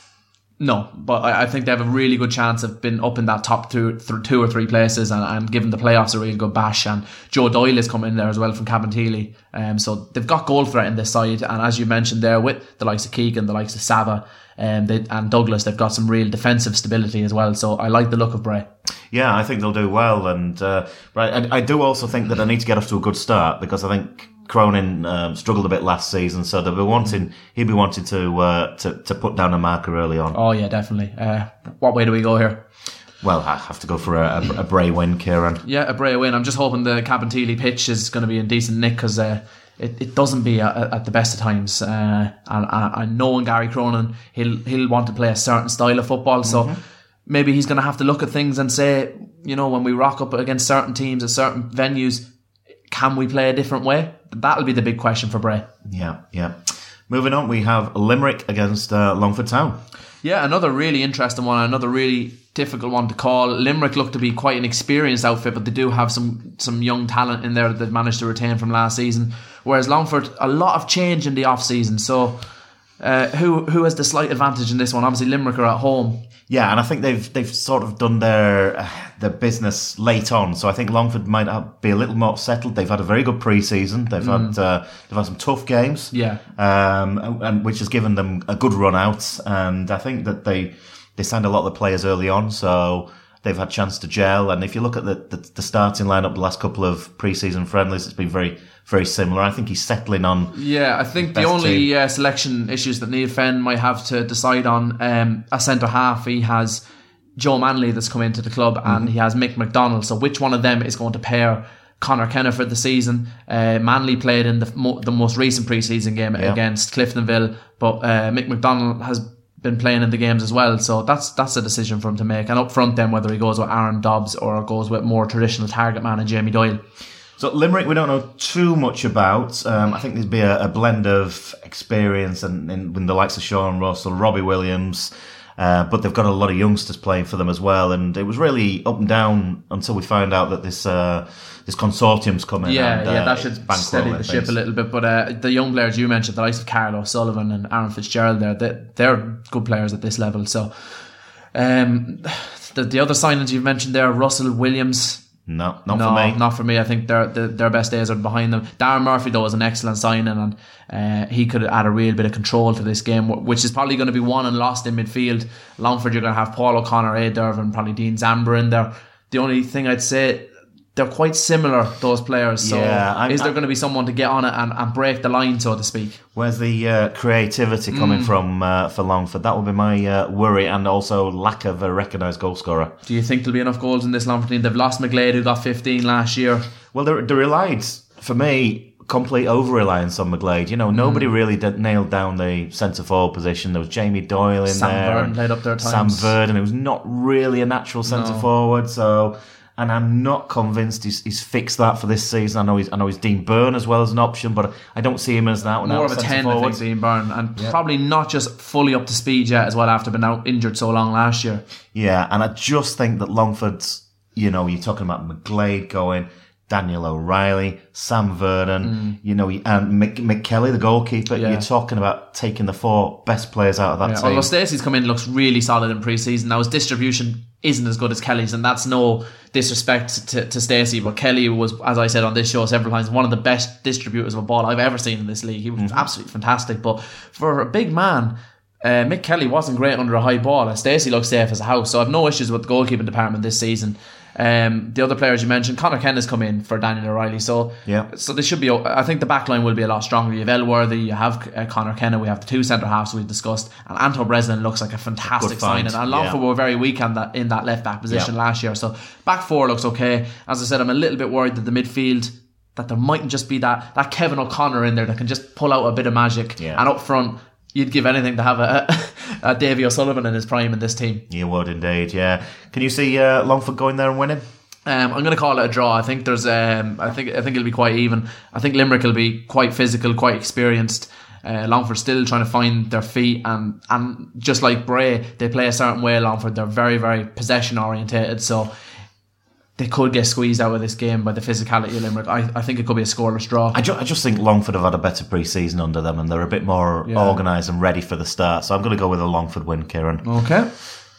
No, but I, I think they have a really good chance of being up in that top two, th- two or three places, and, and giving the playoffs a really good bash. And Joe Doyle is coming in there as well from Cabinteely. Um, so they've got goal threat in this side, and as you mentioned there, with the likes of Keegan, the likes of Sava, um, they, and Douglas, they've got some real defensive stability as well. So I like the look of Bray. Yeah, I think they'll do well, and uh, right. And I do also think that they need to get off to a good start, because I think Cronin um, struggled a bit last season, so they'll be wanting he'll be wanting to uh, to to put down a marker early on. Oh yeah, definitely. Uh, what way do we go here? Well, I have to go for a, a, a Bray win, Kieran. Yeah, a Bray win. I'm just hoping the Cabinteely pitch is going to be in decent nick, because uh, it, it doesn't be at, at the best of times. Uh, and I, I know in Gary Cronin, he'll he'll want to play a certain style of football, so mm-hmm. maybe he's going to have to look at things and say, you know, when we rock up against certain teams at certain venues, can we play a different way? That'll be the big question for Bray. Yeah, yeah. Moving on, we have Limerick against uh, Longford Town. Yeah, another really interesting one, another really difficult one to call. Limerick look to be quite an experienced outfit, but they do have some some young talent in there that they've managed to retain from last season. Whereas Longford, a lot of change in the off season. So uh, who who has the slight advantage in this one? Obviously, Limerick are at home. Yeah, and I think they've they've sort of done their uh, their business late on, so I think Longford might have, be a little more settled. They've had a very good pre-season. They've mm. had uh, they've had some tough games, yeah, um, and which has given them a good run out. And I think that they they signed a lot of the players early on, so they've had a chance to gel. And if you look at the the, the starting lineup, the last couple of pre-season friendlies, it's been very. Very similar. I think he's settling on. Yeah, I think the only uh, selection issues that Neil Fenn might have to decide on, um, a centre half, he has Joe Manley that's come into the club, mm-hmm. and he has Mick McDonald. So which one of them is going to pair Conor Kenna for the season? Uh, Manley played in the mo- the most recent pre-season game yeah. against Cliftonville, but uh, Mick McDonald has been playing in the games as well. So that's that's a decision for him to make. And up front then, whether he goes with Aaron Dobbs or goes with more traditional target man and Jamie Doyle. So Limerick, we don't know too much about. Um, I think there'd be a, a blend of experience and in, in the likes of Sean Russell, Robbie Williams, uh, but they've got a lot of youngsters playing for them as well. And it was really up and down until we found out that this uh, this consortium's coming. Yeah, and, yeah, uh, that should steady the ship a little bit. But uh, the young players you mentioned, the likes of Carlo Sullivan and Aaron Fitzgerald, there, they, they're good players at this level. So um, the the other signings you've mentioned there, Russell, Williams. No, not no, for me. not for me. I think their their, their best days are behind them. Darren Murphy, though, is an excellent signing, and uh, he could add a real bit of control to this game, which is probably going to be won and lost in midfield. Longford, you're going to have Paul O'Connor, A. Dervin, probably Dean Zamber in there. The only thing I'd say, they're quite similar, those players. So yeah, is there going to be someone to get on it and, and break the line, so to speak? Where's the uh, creativity coming mm. from uh, for Longford? That would be my uh, worry, and also lack of a recognised goal scorer. Do you think there'll be enough goals in this Longford team? They've lost McGlade, who got fifteen last year. Well, they they relied, for me, complete over-reliance on McGlade. You know, nobody mm. really did, nailed down the centre-forward position. There was Jamie Doyle in Sam there. Sam Verdon played up there at times. Sam Verdon, who was not really a natural centre-forward, no. so... And I'm not convinced he's, he's fixed that for this season. I know he's I know he's Dean Byrne as well as an option, but I don't see him as that. More of a ten, forward. I think, Dean Byrne, and yeah. probably not just fully up to speed yet as well after being out injured so long last year. Yeah, and I just think that Longford's, you know, you're talking about McGlade going, Daniel O'Reilly, Sam Verdon, mm. you know, and Mick, Mick Kelly, the goalkeeper. Yeah. You're talking about taking the four best players out of that yeah. team. Although Stacey's come in, looks really solid in pre-season. Now his distribution isn't as good as Kelly's, and that's no disrespect to, to Stacey, but Kelly was, as I said on this show several times, one of the best distributors of a ball I've ever seen in this league. He was mm-hmm. absolutely fantastic, but for a big man, uh, Mick Kelly wasn't great under a high ball, and Stacey looks safe as a house, so I've no issues with the goalkeeping department this season. Um, the other players you mentioned, Conor Kenna's come in for Daniel O'Reilly, so yeah. so they should be. I think the back line will be a lot stronger. You have Elworthy, you have uh, Conor Kenna, we have the two centre halves we've discussed, and Anto Breslin looks like a fantastic signing. And Longford yeah. were very weak in that in that left back position yeah. last year, so back four looks okay. As I said, I'm a little bit worried that the midfield, that there mightn't just be that that Kevin O'Connor in there that can just pull out a bit of magic, yeah. and up front. You'd give anything to have a, a, a Davy O'Sullivan in his prime in this team. You would indeed, yeah. Can you see uh, Longford going there and winning? Um, I'm going to call it a draw. I think there's, um, I think, I think it'll be quite even. I think Limerick will be quite physical, quite experienced. Uh, Longford still trying to find their feet, and and just like Bray, they play a certain way. Longford, they're very, very possession orientated, so they could get squeezed out of this game by the physicality of Limerick. I, I think it could be a scoreless draw. I, ju- I just think Longford have had a better pre-season under them, and they're a bit more yeah. organised and ready for the start. So I'm going to go with a Longford win, Kieran. Okay.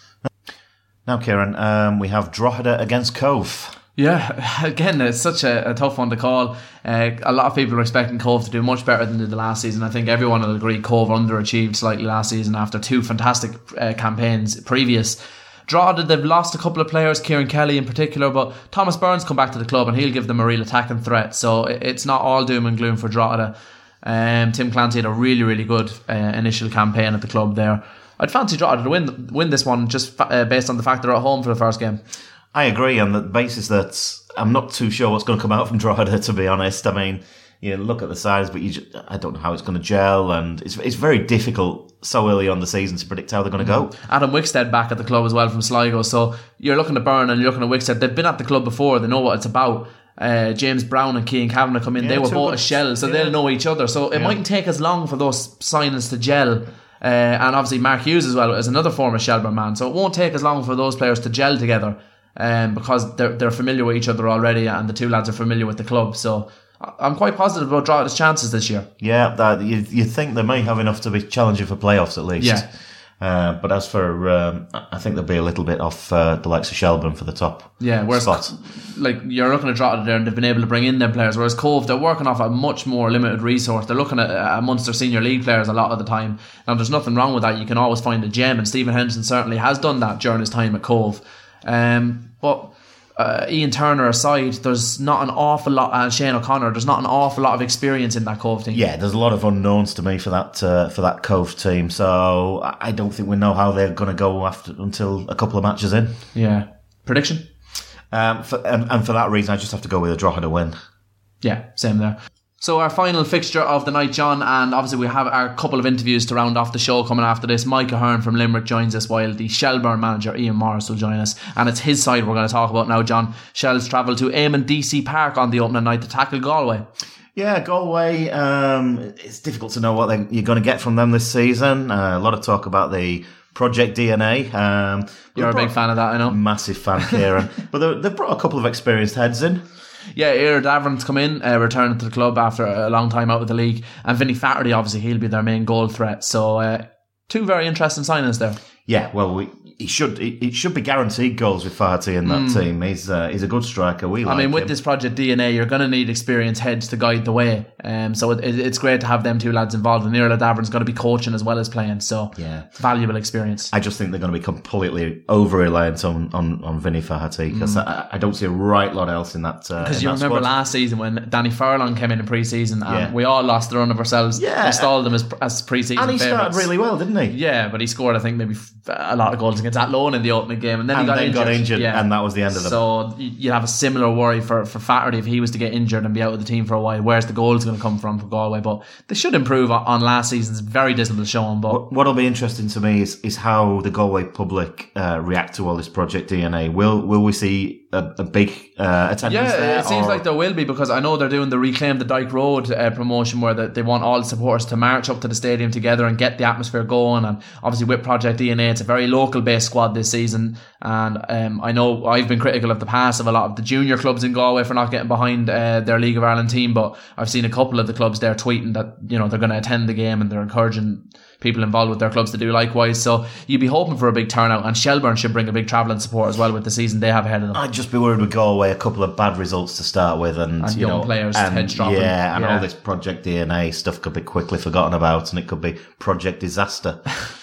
Now, Kieran, um, we have Drogheda against Cove. Yeah, again, it's such a, a tough one to call. Uh, a lot of people are expecting Cove to do much better than they did the last season. I think everyone will agree Cove underachieved slightly last season after two fantastic uh, campaigns previous. Drogheda, they've lost a couple of players, Kieran Kelly in particular, but Thomas Burns come back to the club and he'll give them a real attacking threat. So it's not all doom and gloom for Drogheda. Um, Tim Clancy had a really, really good uh, initial campaign at the club there. I'd fancy Drogheda to win win this one just uh, based on the fact they're at home for the first game. I agree on the basis that I'm not too sure what's going to come out from Drogheda, to be honest. I mean, you look at the size, but you just, I don't know how it's going to gel, and it's it's very difficult so early on the season to predict how they're going to go. Adam Wickstead back at the club as well from Sligo, so you're looking at Byrne and you're looking at Wickstead. They've been at the club before, they know what it's about. Uh, James Brown and Cian Kavanagh come in, yeah, they were both a shell, so yeah. they'll know each other, so it yeah. mightn't take as long for those signings to gel. Uh, and obviously Mark Hughes as well as another former Shelbourne man, so it won't take as long for those players to gel together, um, because they're they're familiar with each other already, and the two lads are familiar with the club. So I'm quite positive about Drogheda's chances this year. Yeah, that you you think they may have enough to be challenging for playoffs at least. Yeah. Uh, but as for, um, I think they'll be a little bit off uh, the likes of Shelbourne for the top yeah, whereas spot. Like you're looking at Drogheda there, and they've been able to bring in them players. Whereas Cove, they're working off a much more limited resource. They're looking at uh, Munster Senior League players a lot of the time. Now, there's nothing wrong with that. You can always find a gem, and Stephen Henderson certainly has done that during his time at Cove. Um, but uh, Ian Turner aside, there's not an awful lot, and uh, Shane O'Connor, there's not an awful lot of experience in that Cove team. Yeah, there's a lot of unknowns to me for that uh, for that Cove team. So I don't think we know how they're going to go after until a couple of matches in. Yeah. Prediction? Um, for, and, and for that reason, I just have to go with a Drogheda win. Yeah, same there. So our final fixture of the night, John, and obviously we have our couple of interviews to round off the show coming after this. Mike Ahern from Limerick joins us, while the Shelbourne manager Ian Morris will join us, and it's his side we're going to talk about now, John. Shells travel to Eamon D C Park on the opening night to tackle Galway. Yeah, Galway, um, it's difficult to know what they, you're going to get from them this season. Uh, a lot of talk about the Project D N A. Um, You're a big fan of that, I know. Massive fan, Kieran. But they've brought a couple of experienced heads in. Yeah, Ira Davern's come in, uh, returning to the club after a long time out of the league. And Vinny Flaherty, obviously, he'll be their main goal threat. So, uh, two very interesting signings there. Yeah, well, we, he should he, he should be guaranteed goals with Flaherty in that mm. team. He's uh, he's a good striker. We like I mean, with him. this Project D N A, you're going to need experienced heads to guide the way. Um, so it, it, it's great to have them two lads involved. And Ira Davern's going to be coaching as well as playing. So, yeah, valuable experience. I just think they're going to be completely over-reliant on, on, on Vinny Flaherty, because mm. I, I don't see a right lot else in that uh, Because you that remember squad. Last season when Danny Furlong came in in pre-season, and yeah. we all lost the run of ourselves. Yeah. Installed him as, as pre-season And he favourites. started really well, didn't he? Yeah, but he scored, I think, maybe a lot of goals against against Athlone in the opening game, and then and he got then injured. got injured, yeah. and that was the end of them. So you'd have a similar worry for, for Flaherty if he was to get injured and be out of the team for a while. Where's the goals going to come from for Galway? But they should improve on last season's very dismal showing. But what'll be interesting to me is, is how the Galway public uh, react to all this Project D N A. Will will we see a, a big uh, attendance yeah, there? it seems or? like there will be, because I know they're doing the Reclaim the Dyke Road uh, promotion where the, they want all the supporters to march up to the stadium together and get the atmosphere going. And obviously with Project D N A, it's a very local based squad this season, and um, I know I've been critical of the past of a lot of the junior clubs in Galway for not getting behind uh, their League of Ireland team, but I've seen a couple of the clubs there tweeting that, you know, they're going to attend the game and they're encouraging people involved with their clubs to do likewise. So you'd be hoping for a big turnout, and Shelburne should bring a big travelling support as well with the season they have ahead of them. I'd just be worried with Galway, a couple of bad results to start with, and, And you young know, players and, head-stropping. yeah, and Yeah. all this Project D N A stuff could be quickly forgotten about, and it could be Project Disaster.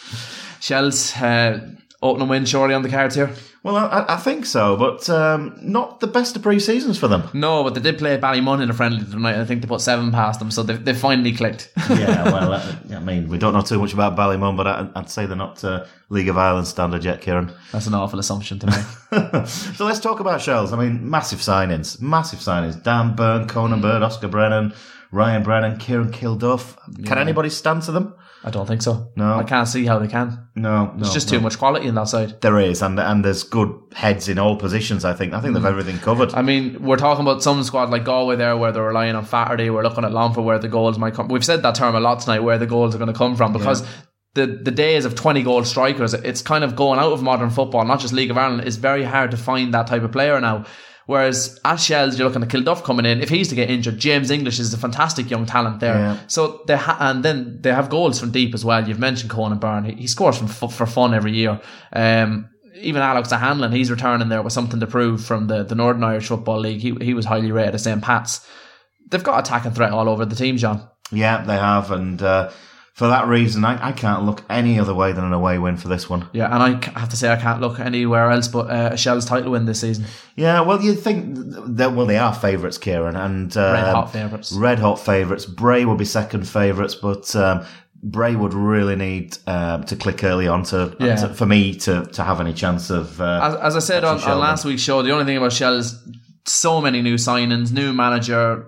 Shells, uh, opening win surely on the cards here? Well, I, I think so, but um, not the best of pre-seasons for them. No, but they did play Ballymun in a friendly tonight. I think they put seven past them, so they've, they've finally clicked. Yeah, well, uh, I mean, we don't know too much about Ballymun, but I, I'd say they're not uh, League of Ireland standard yet, Kieran. That's an awful assumption to make. So let's talk about Shells. I mean, massive signings. Massive signings. Dan Byrne, Conan Bird, Oscar Brennan, Ryan Brennan, Kieran Kilduff. Can anybody stand to them? I don't think so. No. I can't see how they can. No, no. There's just no. too much quality in that side. There is, and and there's good heads in all positions, I think. I think they've everything covered. I mean, we're talking about some squad like Galway there where they're relying on Flaherty. We're looking at Longford where the goals might come. We've said that term a lot tonight, where the goals are going to come from, because yeah. the, the days of twenty goal strikers, it's kind of going out of modern football, not just League of Ireland. It's very hard to find that type of player now. Whereas at Shells, you're looking at Kilduff coming in. If he's to get injured, James English is a fantastic young talent there. Yeah. So they ha- and then they have goals from deep as well. You've mentioned Conan Byrne. He, he scores from f- for fun every year. Um, even Alex O'Hanlon, he's returning there with something to prove from the, the Northern Irish Football League. He he was highly rated at Saint Pat's. They've got attacking threat all over the team, John. Yeah, they have, and uh, for that reason, I, I can't look any other way than an away win for this one. Yeah, and I have to say I can't look anywhere else but uh, a Shells title win this season. Yeah, well, you'd think that, well, they are favourites, Kieran, and uh, Red hot favourites. Red hot favourites. Bray will be second favourites, but um, Bray would really need um, to click early on to, Yeah. to for me to, to have any chance of. Uh, As, as I said on, on last week's show, the only thing about Shells, so many new signings, new manager.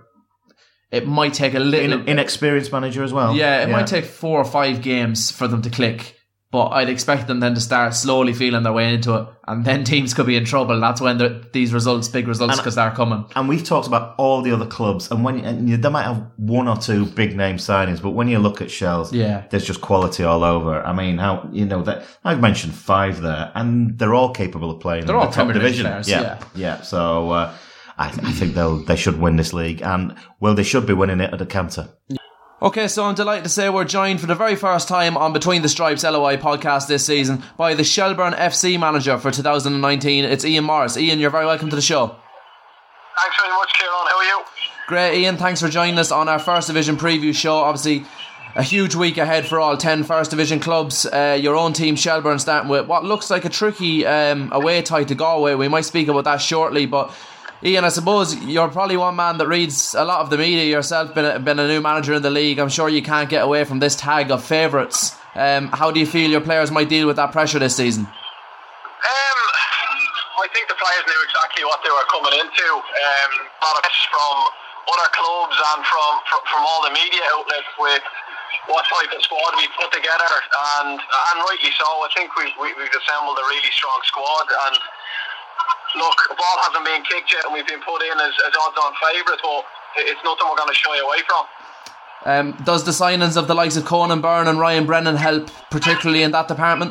It might take a little... In, inexperienced manager as well. Yeah, it might take four or five games for them to click. But I'd expect them then to start slowly feeling their way into it. And then teams could be in trouble. That's when the, these results, big results, could start coming. And we've talked about all the other clubs. And when and you, they might have one or two big name signings. But when you look at Shells, Yeah. there's just quality all over. I mean, how you know that I've mentioned five there. And they're all capable of playing They're in all the top Premier League division. players, yeah, yeah. yeah. So... Uh, I, I think they'll they should win this league, and well, they should be winning it at a canter. Okay, so I'm delighted to say we're joined for the very first time on Between the Stripes L O I podcast this season by the Shelburne F C manager for two thousand nineteen. It's Ian Morris. Ian, you're very welcome to the show. Thanks very much, Kieran. How are you? Great, Ian. Thanks for joining us on our First Division preview show. Obviously, a huge week ahead for all ten First Division clubs. Uh, your own team, Shelburne, starting with what looks like a tricky um, away tie to Galway. We might speak about that shortly, but Ian, I suppose you're probably one man that reads a lot of the media yourself, been a, been a new manager in the league. I'm sure you can't get away from this tag of favourites. Um, how do you feel your players might deal with that pressure this season? Um, I think the players knew exactly what they were coming into. Um, a lot of press from other clubs and from, from from all the media outlets with what type of squad we put together, and and rightly so. I think we, we we've assembled a really strong squad, and look, the ball hasn't been kicked yet, and we've been put in as, as odds-on favourites, but it's nothing we're going to shy away from. Um, does the signings of the likes of Conan Byrne and Ryan Brennan help, particularly in that department?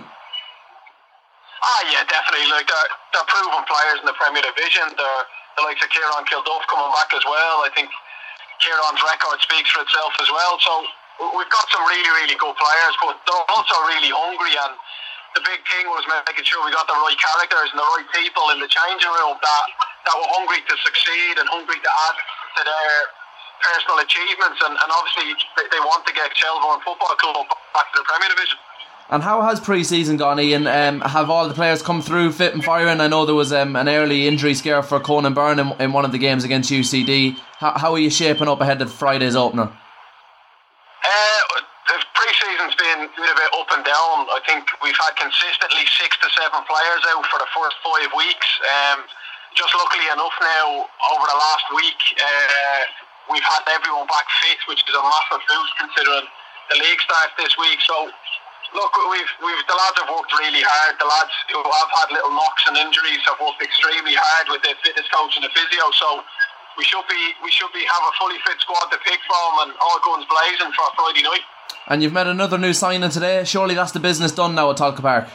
Ah, yeah, definitely. Like they're, they're proven players in the Premier Division. They're the likes of Kieran Kilduff coming back as well. I think Kieran's record speaks for itself as well. So we've got some really, really good players, but they're also really hungry. And the big thing was making sure we got the right characters and the right people in the changing room that, that were hungry to succeed and hungry to add to their personal achievements. And, and obviously they, they want to get Shelburne Football Club back to the Premier Division. And how has pre-season gone, Ian? Um, have all the players come through fit and firing? I know there was um, an early injury scare for Conan Byrne in, in one of the games against U C D. How, how are you shaping up ahead of Friday's opener? Uh, the pre-season's been a bit up and down. I think we've had consistently six to seven players out for the first five weeks. Um, just luckily enough now, over the last week, uh, we've had everyone back fit, which is a massive boost considering the league starts this week. So, look, we've we've the lads have worked really hard. The lads who have had little knocks and injuries have worked extremely hard with the fitness coach and the physio. So we should be we should be have a fully fit squad to pick from and all guns blazing for Friday night. And you've made another new signing today. Surely that's the business done now at Tolka Park.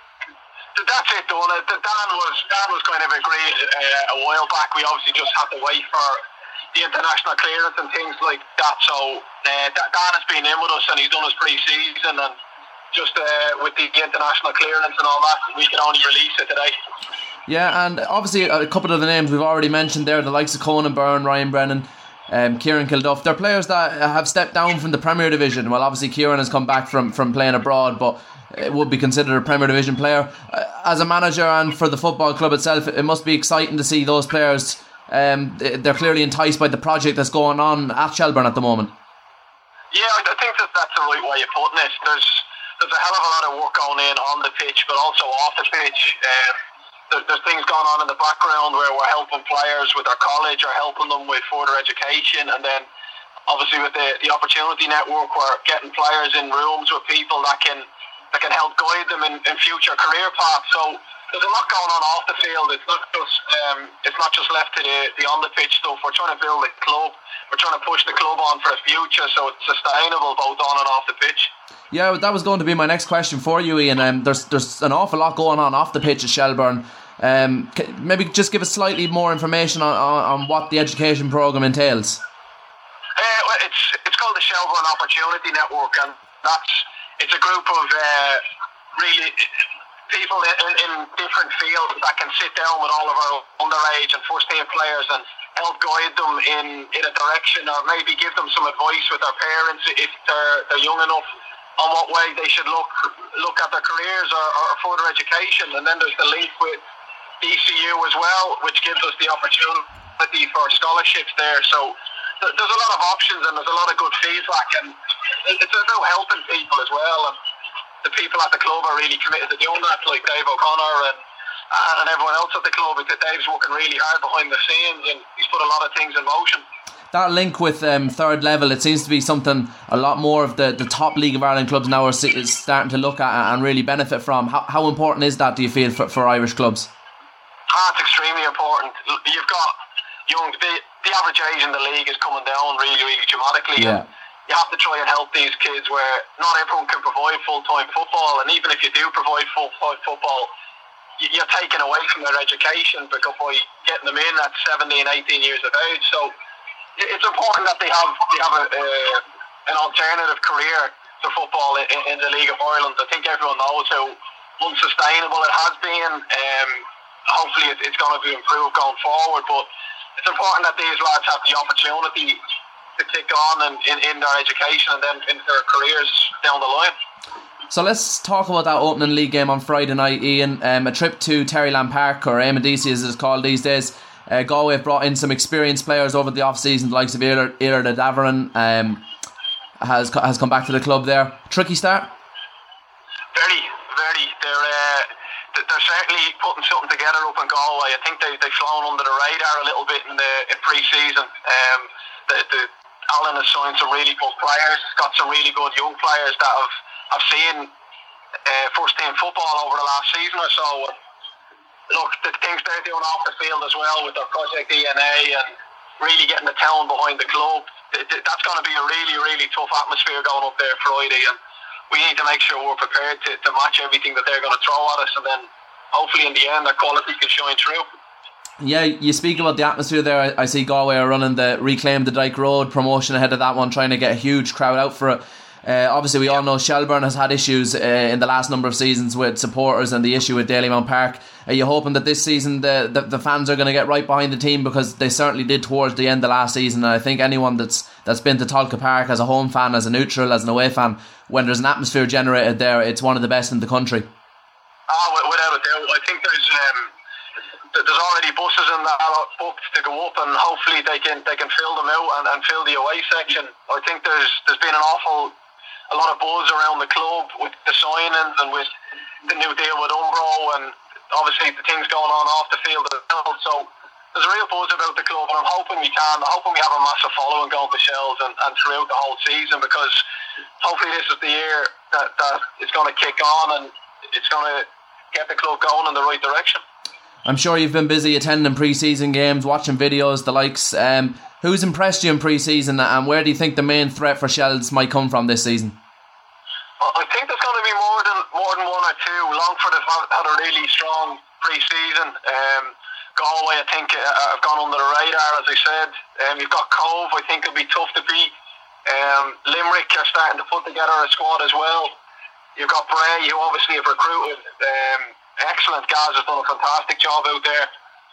That's it done. Dan was Dan was kind of agreed uh, a while back. We obviously just had to wait for the international clearance and things like that. So uh, Dan has been in with us and he's done his pre-season, and just uh, with the international clearance and all that, we can only release it today. Yeah, and obviously a couple of the names we've already mentioned there, the likes of Conan Byrne, Ryan Brennan, um, Kieran Kilduff. They're players that have stepped down from the Premier Division. Well, obviously Kieran has come back from, from playing abroad, but it would be considered a Premier Division player. Uh, as a manager and for the football club itself, it must be exciting to see those players. Um, they're clearly enticed by the project that's going on at Shelbourne at the moment. Yeah, I think that that's the right way of putting it. There's there's a hell of a lot of work going in on the pitch, but also off the pitch. Um, there, there's things going on in the background where we're helping players with our college or helping them with further education, and then obviously with the, the Opportunity Network, we're getting players in rooms with people that can that can help guide them in, in future career paths. So there's a lot going on off the field. It's not just um, it's not just left to the, the on the pitch stuff. We're trying to build a club. We're trying to push the club on for the future, so it's sustainable both on and off the pitch. Yeah, that was going to be my next question for you, Ian. Um, there's there's an awful lot going on off the pitch at Shelbourne. Um, maybe just give us slightly more information on, on, on what the education programme entails. Uh, well, it's it's called the Shelbourne Opportunity Network, and that's it's a group of uh, really people in, in different fields that can sit down with all of our underage and first team players and help guide them in, in a direction, or maybe give them some advice with their parents if they're they're young enough on what way they should look look at their careers or, or further education. And then there's the link with D C U as well, which gives us the opportunity for scholarships there. So th- there's a lot of options and there's a lot of good feedback, and it's about helping people as well. And the people at the club are really committed to doing that, like Dave O'Connor and and everyone else at the club. Dave's working really hard behind the scenes and he's put a lot of things in motion. That link with um, third level, it seems to be something a lot more of the, the top League of Ireland clubs now are is starting to look at and really benefit from. How, how important is that, do you feel, for, for Irish clubs? Ah, it's extremely important. You've got young, the, the average age in the league is coming down really, really dramatically. Yeah. You have to try and help these kids where not everyone can provide full-time football, and even if you do provide full-time football, you're taken away from their education because by getting them in at seventeen, eighteen years of age. So it's important that they have they have a, uh, an alternative career to football in, in the League of Ireland. I think everyone knows how unsustainable it has been. Um, hopefully it, it's going to be improved going forward, but it's important that these lads have the opportunity to kick on in, in, in their education and then into their careers down the line. So let's talk about that opening league game on Friday night, Ian. Um, a trip to Terryland Park, or Amadisi as it's called these days. Uh, Galway have brought in some experienced players over the off-season, the likes of Ira Davaran um, has has come back to the club there. Tricky start? Very, very. They're uh, they're certainly putting something together up in Galway. I think they, they've flown under the radar a little bit in the in pre-season. Um, the, the, Alan has signed some really good players, got some really good young players that have I've seen uh, first team football over the last season or so. And look, the things they're doing off the field as well with their Project D N A and really getting the town behind the club, that's going to be a really, really tough atmosphere going up there Friday, and we need to make sure we're prepared to, to match everything that they're going to throw at us, and then hopefully in the end their quality can shine through. Yeah, you speak about the atmosphere there. I see Galway are running the Reclaim the Dyke Road promotion ahead of that one, trying to get a huge crowd out for it. Uh, obviously we all know Shelbourne has had issues uh, in the last number of seasons with supporters and the issue with Dalymount Park. Are you hoping that this season the, the, the fans are going to get right behind the team, because they certainly did towards the end of last season, and I think anyone that's that's been to Tolka Park as a home fan, as a neutral, as an away fan, when there's an atmosphere generated there, it's one of the best in the country. Ah, without a doubt. I think there's um, there's already buses in that booked to go up, and hopefully they can they can fill them out and, and fill the away section. I think there's there's been an awful a lot of buzz around the club with the signings and with the new deal with Umbro, and obviously the things going on off the field as well. So there's a real buzz about the club, and I'm hoping we can. I'm hoping we have a massive following going to Shells and, and throughout the whole season, because hopefully this is the year that, that it's going to kick on and it's going to get the club going in the right direction. I'm sure you've been busy attending pre-season games, watching videos, the likes. Um, who's impressed you in pre-season, and where do you think the main threat for Shells might come from this season? I think there's going to be more than more than one or two. Longford have had a really strong pre-season. Um, Galway, I think, uh, have gone under the radar, as I said. Um, you've got Cove, I think it'll be tough to beat. Um, Limerick are starting to put together a squad as well. You've got Bray, who obviously have recruited. Um, excellent. Gaz has done a fantastic job out there.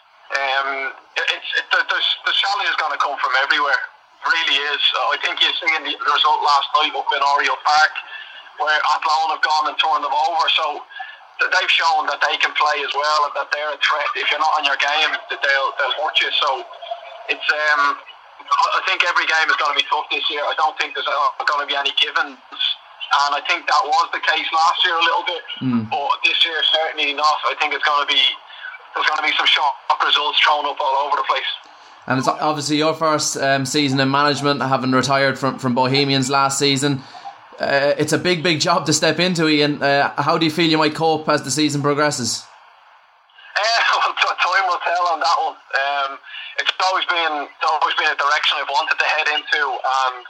Um, it's it, there's the challenge is going to come from everywhere. It really is. I think you've seen the result last night up in Oriel Park, where Athlone have gone and turned them over. So they've shown that they can play as well, and that they're a threat. If you're not on your game, that they'll they'll hurt you. So it's um, I think every game is going to be tough this year. I don't think there's going to be any givens, and I think that was the case last year a little bit, mm. but this year certainly not. I think it's going to be there's going to be some shock results thrown up all over the place. And it's obviously your first um, season in management, having retired from from Bohemians last season. Uh, it's a big, big job to step into, Ian. Uh, how do you feel you might cope as the season progresses? Uh, well, time will tell on that one. Um, it's always been it's always been a direction I've wanted to head into, and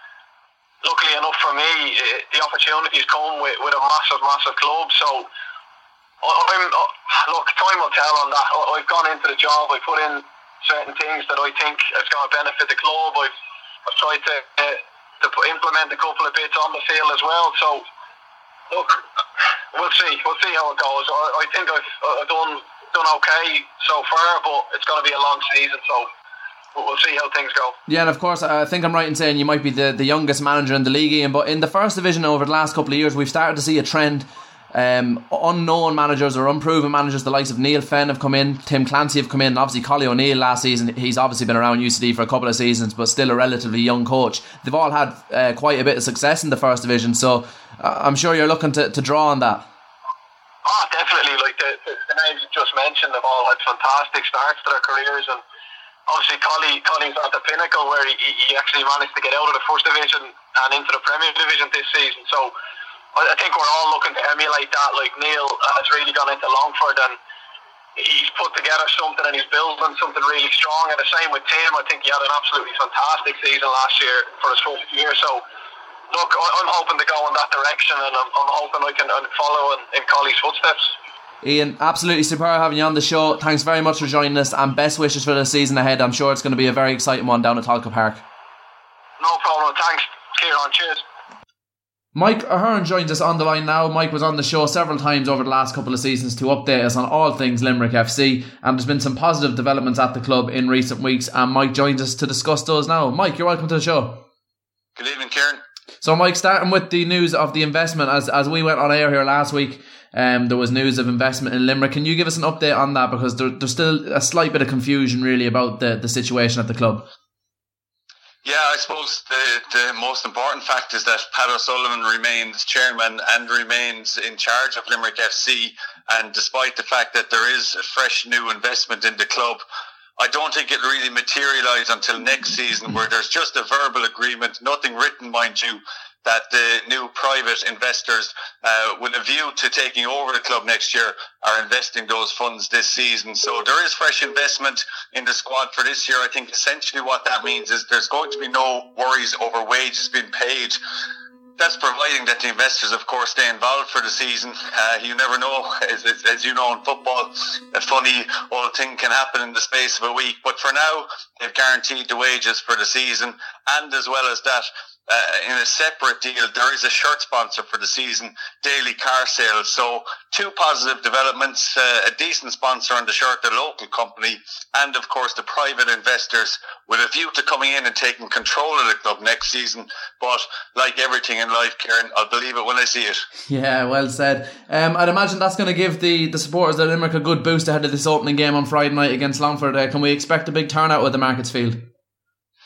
luckily enough for me, it, the opportunities come with, with a massive, massive club. So, I'm, look, time will tell on that. I've gone into the job. I put in certain things that I think is going to benefit the club. I've, I've tried to. Uh, to implement a couple of bits on the field as well. So look, we'll see we'll see how it goes. I, I think I've, I've done done okay so far, but it's going to be a long season, so we'll see how things go. Yeah, and of course I think I'm right in saying you might be the, the youngest manager in the league, Ian, but in the first division over the last couple of years we've started to see a trend. Um, unknown managers or unproven managers, the likes of Neil Fenn have come in, Tim Clancy have come in, and obviously Collie O'Neill last season. He's obviously been around U C D for a couple of seasons, but still a relatively young coach. They've all had uh, quite a bit of success in the first division, so uh, I'm sure you're looking to, to draw on that. Oh, definitely. Like the, the, the names you just mentioned have all had fantastic starts to their careers, and obviously Collie Collie's at the pinnacle where he, he actually managed to get out of the first division and into the Premier Division this season. So I think we're all looking to emulate that. Like Neil has really gone into Longford and he's put together something and he's building something really strong. And the same with Tim. I think he had an absolutely fantastic season last year for his first year. So look, I'm hoping to go in that direction, and I'm, I'm hoping I can follow in, in Collie's footsteps. Ian, absolutely superb having you on the show. Thanks very much for joining us, and best wishes for the season ahead. I'm sure it's going to be a very exciting one down at Tolka Park. No problem. Thanks, Kieran. Cheers. Mike Ahern joins us on the line now. Mike was on the show several times over the last couple of seasons to update us on all things Limerick F C, and there's been some positive developments at the club in recent weeks, and Mike joins us to discuss those now. Mike, you're welcome to the show. Good evening, Kieran. So Mike, starting with the news of the investment, as as we went on air here last week, um, there was news of investment in Limerick. Can you give us an update on that, because there, there's still a slight bit of confusion really about the, the situation at the club? Yeah, I suppose the, the most important fact is that Pat O'Sullivan remains chairman and remains in charge of Limerick F C, and despite the fact that there is a fresh new investment in the club, I don't think it'll really materialise until next season, where there's just a verbal agreement, nothing written mind you, that the new private investors, uh, with a view to taking over the club next year, are investing those funds this season. So there is fresh investment in the squad for this year. I think essentially what that means is there's going to be no worries over wages being paid. That's providing that the investors, of course, stay involved for the season. Uh, you never know, as, as, as you know in football, a funny old thing can happen in the space of a week. But for now, they've guaranteed the wages for the season, and as well as that, Uh, in a separate deal, there is a shirt sponsor for the season, Daily Car Sales. So two positive developments, uh, a decent sponsor on the shirt, a local company, and of course the private investors with a view to coming in and taking control of the club next season. But like everything in life, Kieran, I'll believe it when I see it. Yeah, well said. Um, I'd imagine that's going to give the, the supporters of Limerick a good boost ahead of this opening game on Friday night against Longford. Uh, can we expect a big turnout with the Markets Field?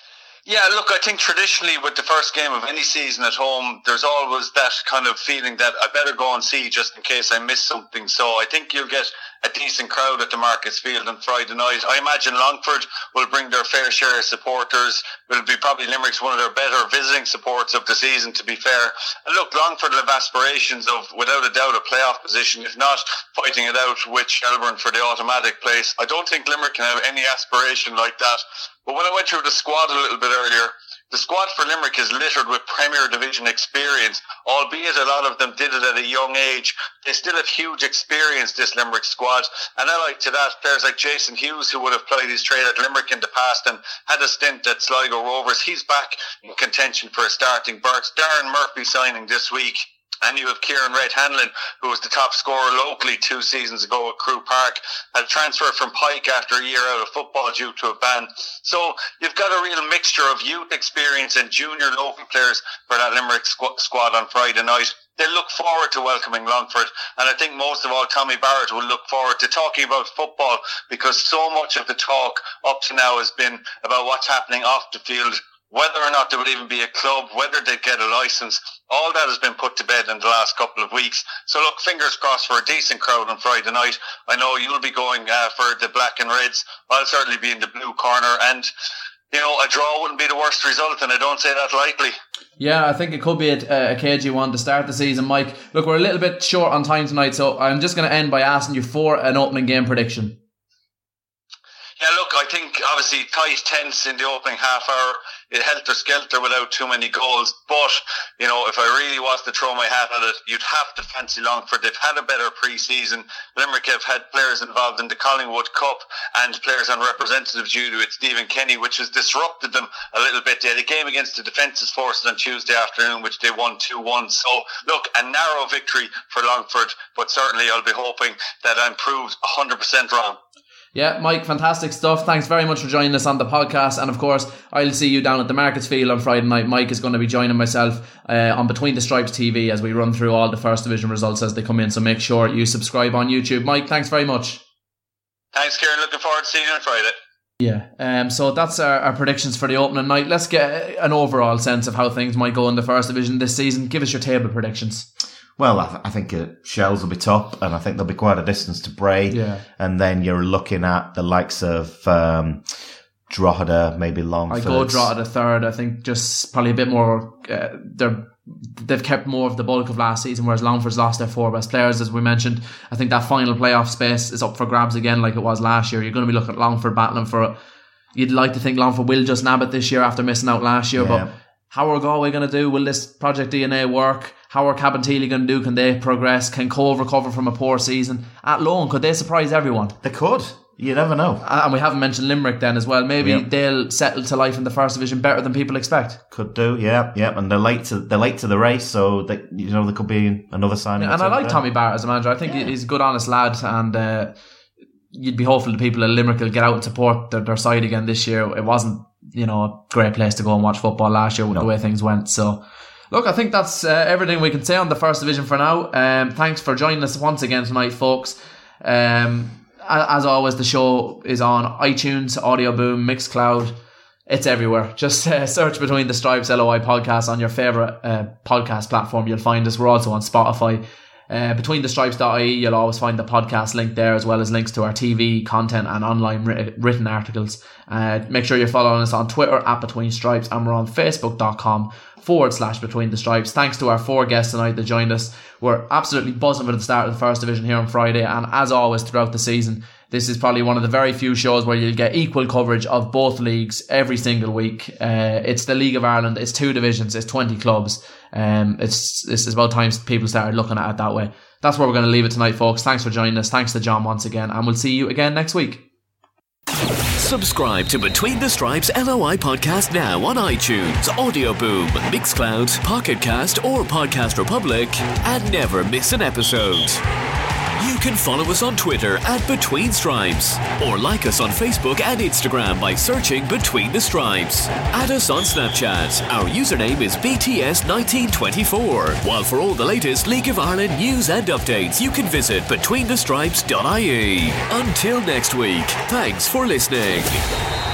Yeah, look, I think traditionally with the first game of any season at home, there's always that kind of feeling that I better go and see just in case I miss something. So I think you'll get a decent crowd at the Markets Field on Friday night. I imagine Longford will bring their fair share of supporters. It'll be probably Limerick's one of their better visiting supports of the season, to be fair. And look, Longford will have aspirations of, without a doubt, a playoff position, if not fighting it out with Shelbourne for the automatic place. I don't think Limerick can have any aspiration like that. But when I went through the squad a little bit earlier, the squad for Limerick is littered with Premier Division experience, albeit a lot of them did it at a young age. They still have huge experience, this Limerick squad. And I like to that players like Jason Hughes, who would have played his trade at Limerick in the past and had a stint at Sligo Rovers. He's back in contention for a starting berth. Darren Murphy signing this week. And you have Kieran Red Hanlon, who was the top scorer locally two seasons ago at Crewe Park, had a transfer from Pike after a year out of football due to a ban. So you've got a real mixture of youth experience and junior local players for that Limerick squ- squad on Friday night. They look forward to welcoming Longford, and I think most of all Tommy Barrett will look forward to talking about football, because so much of the talk up to now has been about what's happening off the field, whether or not there would even be a club, whether they'd get a licence. All that has been put to bed in the last couple of weeks. So look, fingers crossed for a decent crowd on Friday night. I know you'll be going uh, for the black and reds. I'll certainly be in the blue corner, and you know, a draw wouldn't be the worst result, and I don't say that lightly. Yeah, I think it could be a, a cagey one to start the season, Mike. Look, we're a little bit short on time tonight, so I'm just going to end by asking you for an opening game prediction. Yeah, look, I think obviously tight, tense in the opening half hour. It helter-skelter without too many goals. But, you know, if I really was to throw my hat at it, you'd have to fancy Longford. They've had a better pre-season. Limerick have had players involved in the Collingwood Cup and players on representative duty with Stephen Kenny, which has disrupted them a little bit. They had a game against the Defences Forces on Tuesday afternoon, which they won two one. So, look, a narrow victory for Longford, but certainly I'll be hoping that I'm proved one hundred percent wrong. Yeah, Mike, fantastic stuff. Thanks very much for joining us on the podcast. And of course, I'll see you down at the Markets Field on Friday night. Mike is going to be joining myself uh, on Between the Stripes T V as we run through all the First Division results as they come in. So make sure you subscribe on YouTube. Mike, thanks very much. Thanks, Kieran. Looking forward to seeing you on Friday. Yeah, um, so that's our, our predictions for the opening night. Let's get an overall sense of how things might go in the First Division this season. Give us your table predictions. Well, I, th- I think uh, Shells will be top, and I think there'll be quite a distance to Bray. Yeah. And then you're looking at the likes of um, Drogheda, maybe Longford. I go Drogheda third. I think just probably a bit more. Uh, they're they've kept more of the bulk of last season, whereas Longford's lost their four best players, as we mentioned. I think that final playoff space is up for grabs again, like it was last year. You're going to be looking at Longford battling for it. You'd like to think Longford will just nab it this year after missing out last year, Yeah. but how are Galway going to do? Will this Project D N A work? How are Cabinteely going to do? Can they progress? Can Cove recover from a poor season? At Lone, could they surprise everyone? They could. You never know. And we haven't mentioned Limerick then as well. Maybe Yep. they'll settle to life in the First Division better than people expect. Could do, yeah, yeah. And they're late to they're late to the race, so they, you know, there could be another signing. And I like there. Tommy Barrett as a manager. I think Yeah. he's a good, honest lad, and uh, you'd be hopeful the people at Limerick will get out and support their, their side again this year. It wasn't, you know, a great place to go and watch football last year with No. the way things went. So, look, I think that's uh, everything we can say on the First Division for now. Um, thanks for joining us once again tonight, folks. Um, as always, the show is on iTunes, Audio Boom, Mixcloud. It's everywhere. Just uh, search Between the Stripes L O I podcast on your favourite uh, podcast platform. You'll find us. We're also on Spotify. Uh, between the stripes dot I E, you'll always find the podcast link there, as well as links to our T V content and online writ- written articles. Uh, make sure you're following us on Twitter at Between Stripes, and we're on facebook.com forward slash Between the Stripes. Thanks to our four guests tonight that joined us. We're absolutely buzzing for the start of the First Division here on Friday, and as always throughout the season, this is probably one of the very few shows where you'll get equal coverage of both leagues every single week. Uh, it's the League of Ireland, it's two divisions, it's twenty clubs. Um, it's, it's about time people started looking at it that way. That's where we're going to leave it tonight, folks. Thanks for joining us. Thanks to John once again, and we'll see you again next week. Subscribe to Between the Stripes L O I podcast now on iTunes, Audio Boom, Mixcloud, Pocket Cast, or Podcast Republic, and never miss an episode. You can follow us on Twitter at Between Stripes, or like us on Facebook and Instagram by searching Between the Stripes. Add us on Snapchat. Our username is B T S nineteen twenty-four. While for all the latest League of Ireland news and updates, you can visit between the stripes dot I E. Until next week, thanks for listening.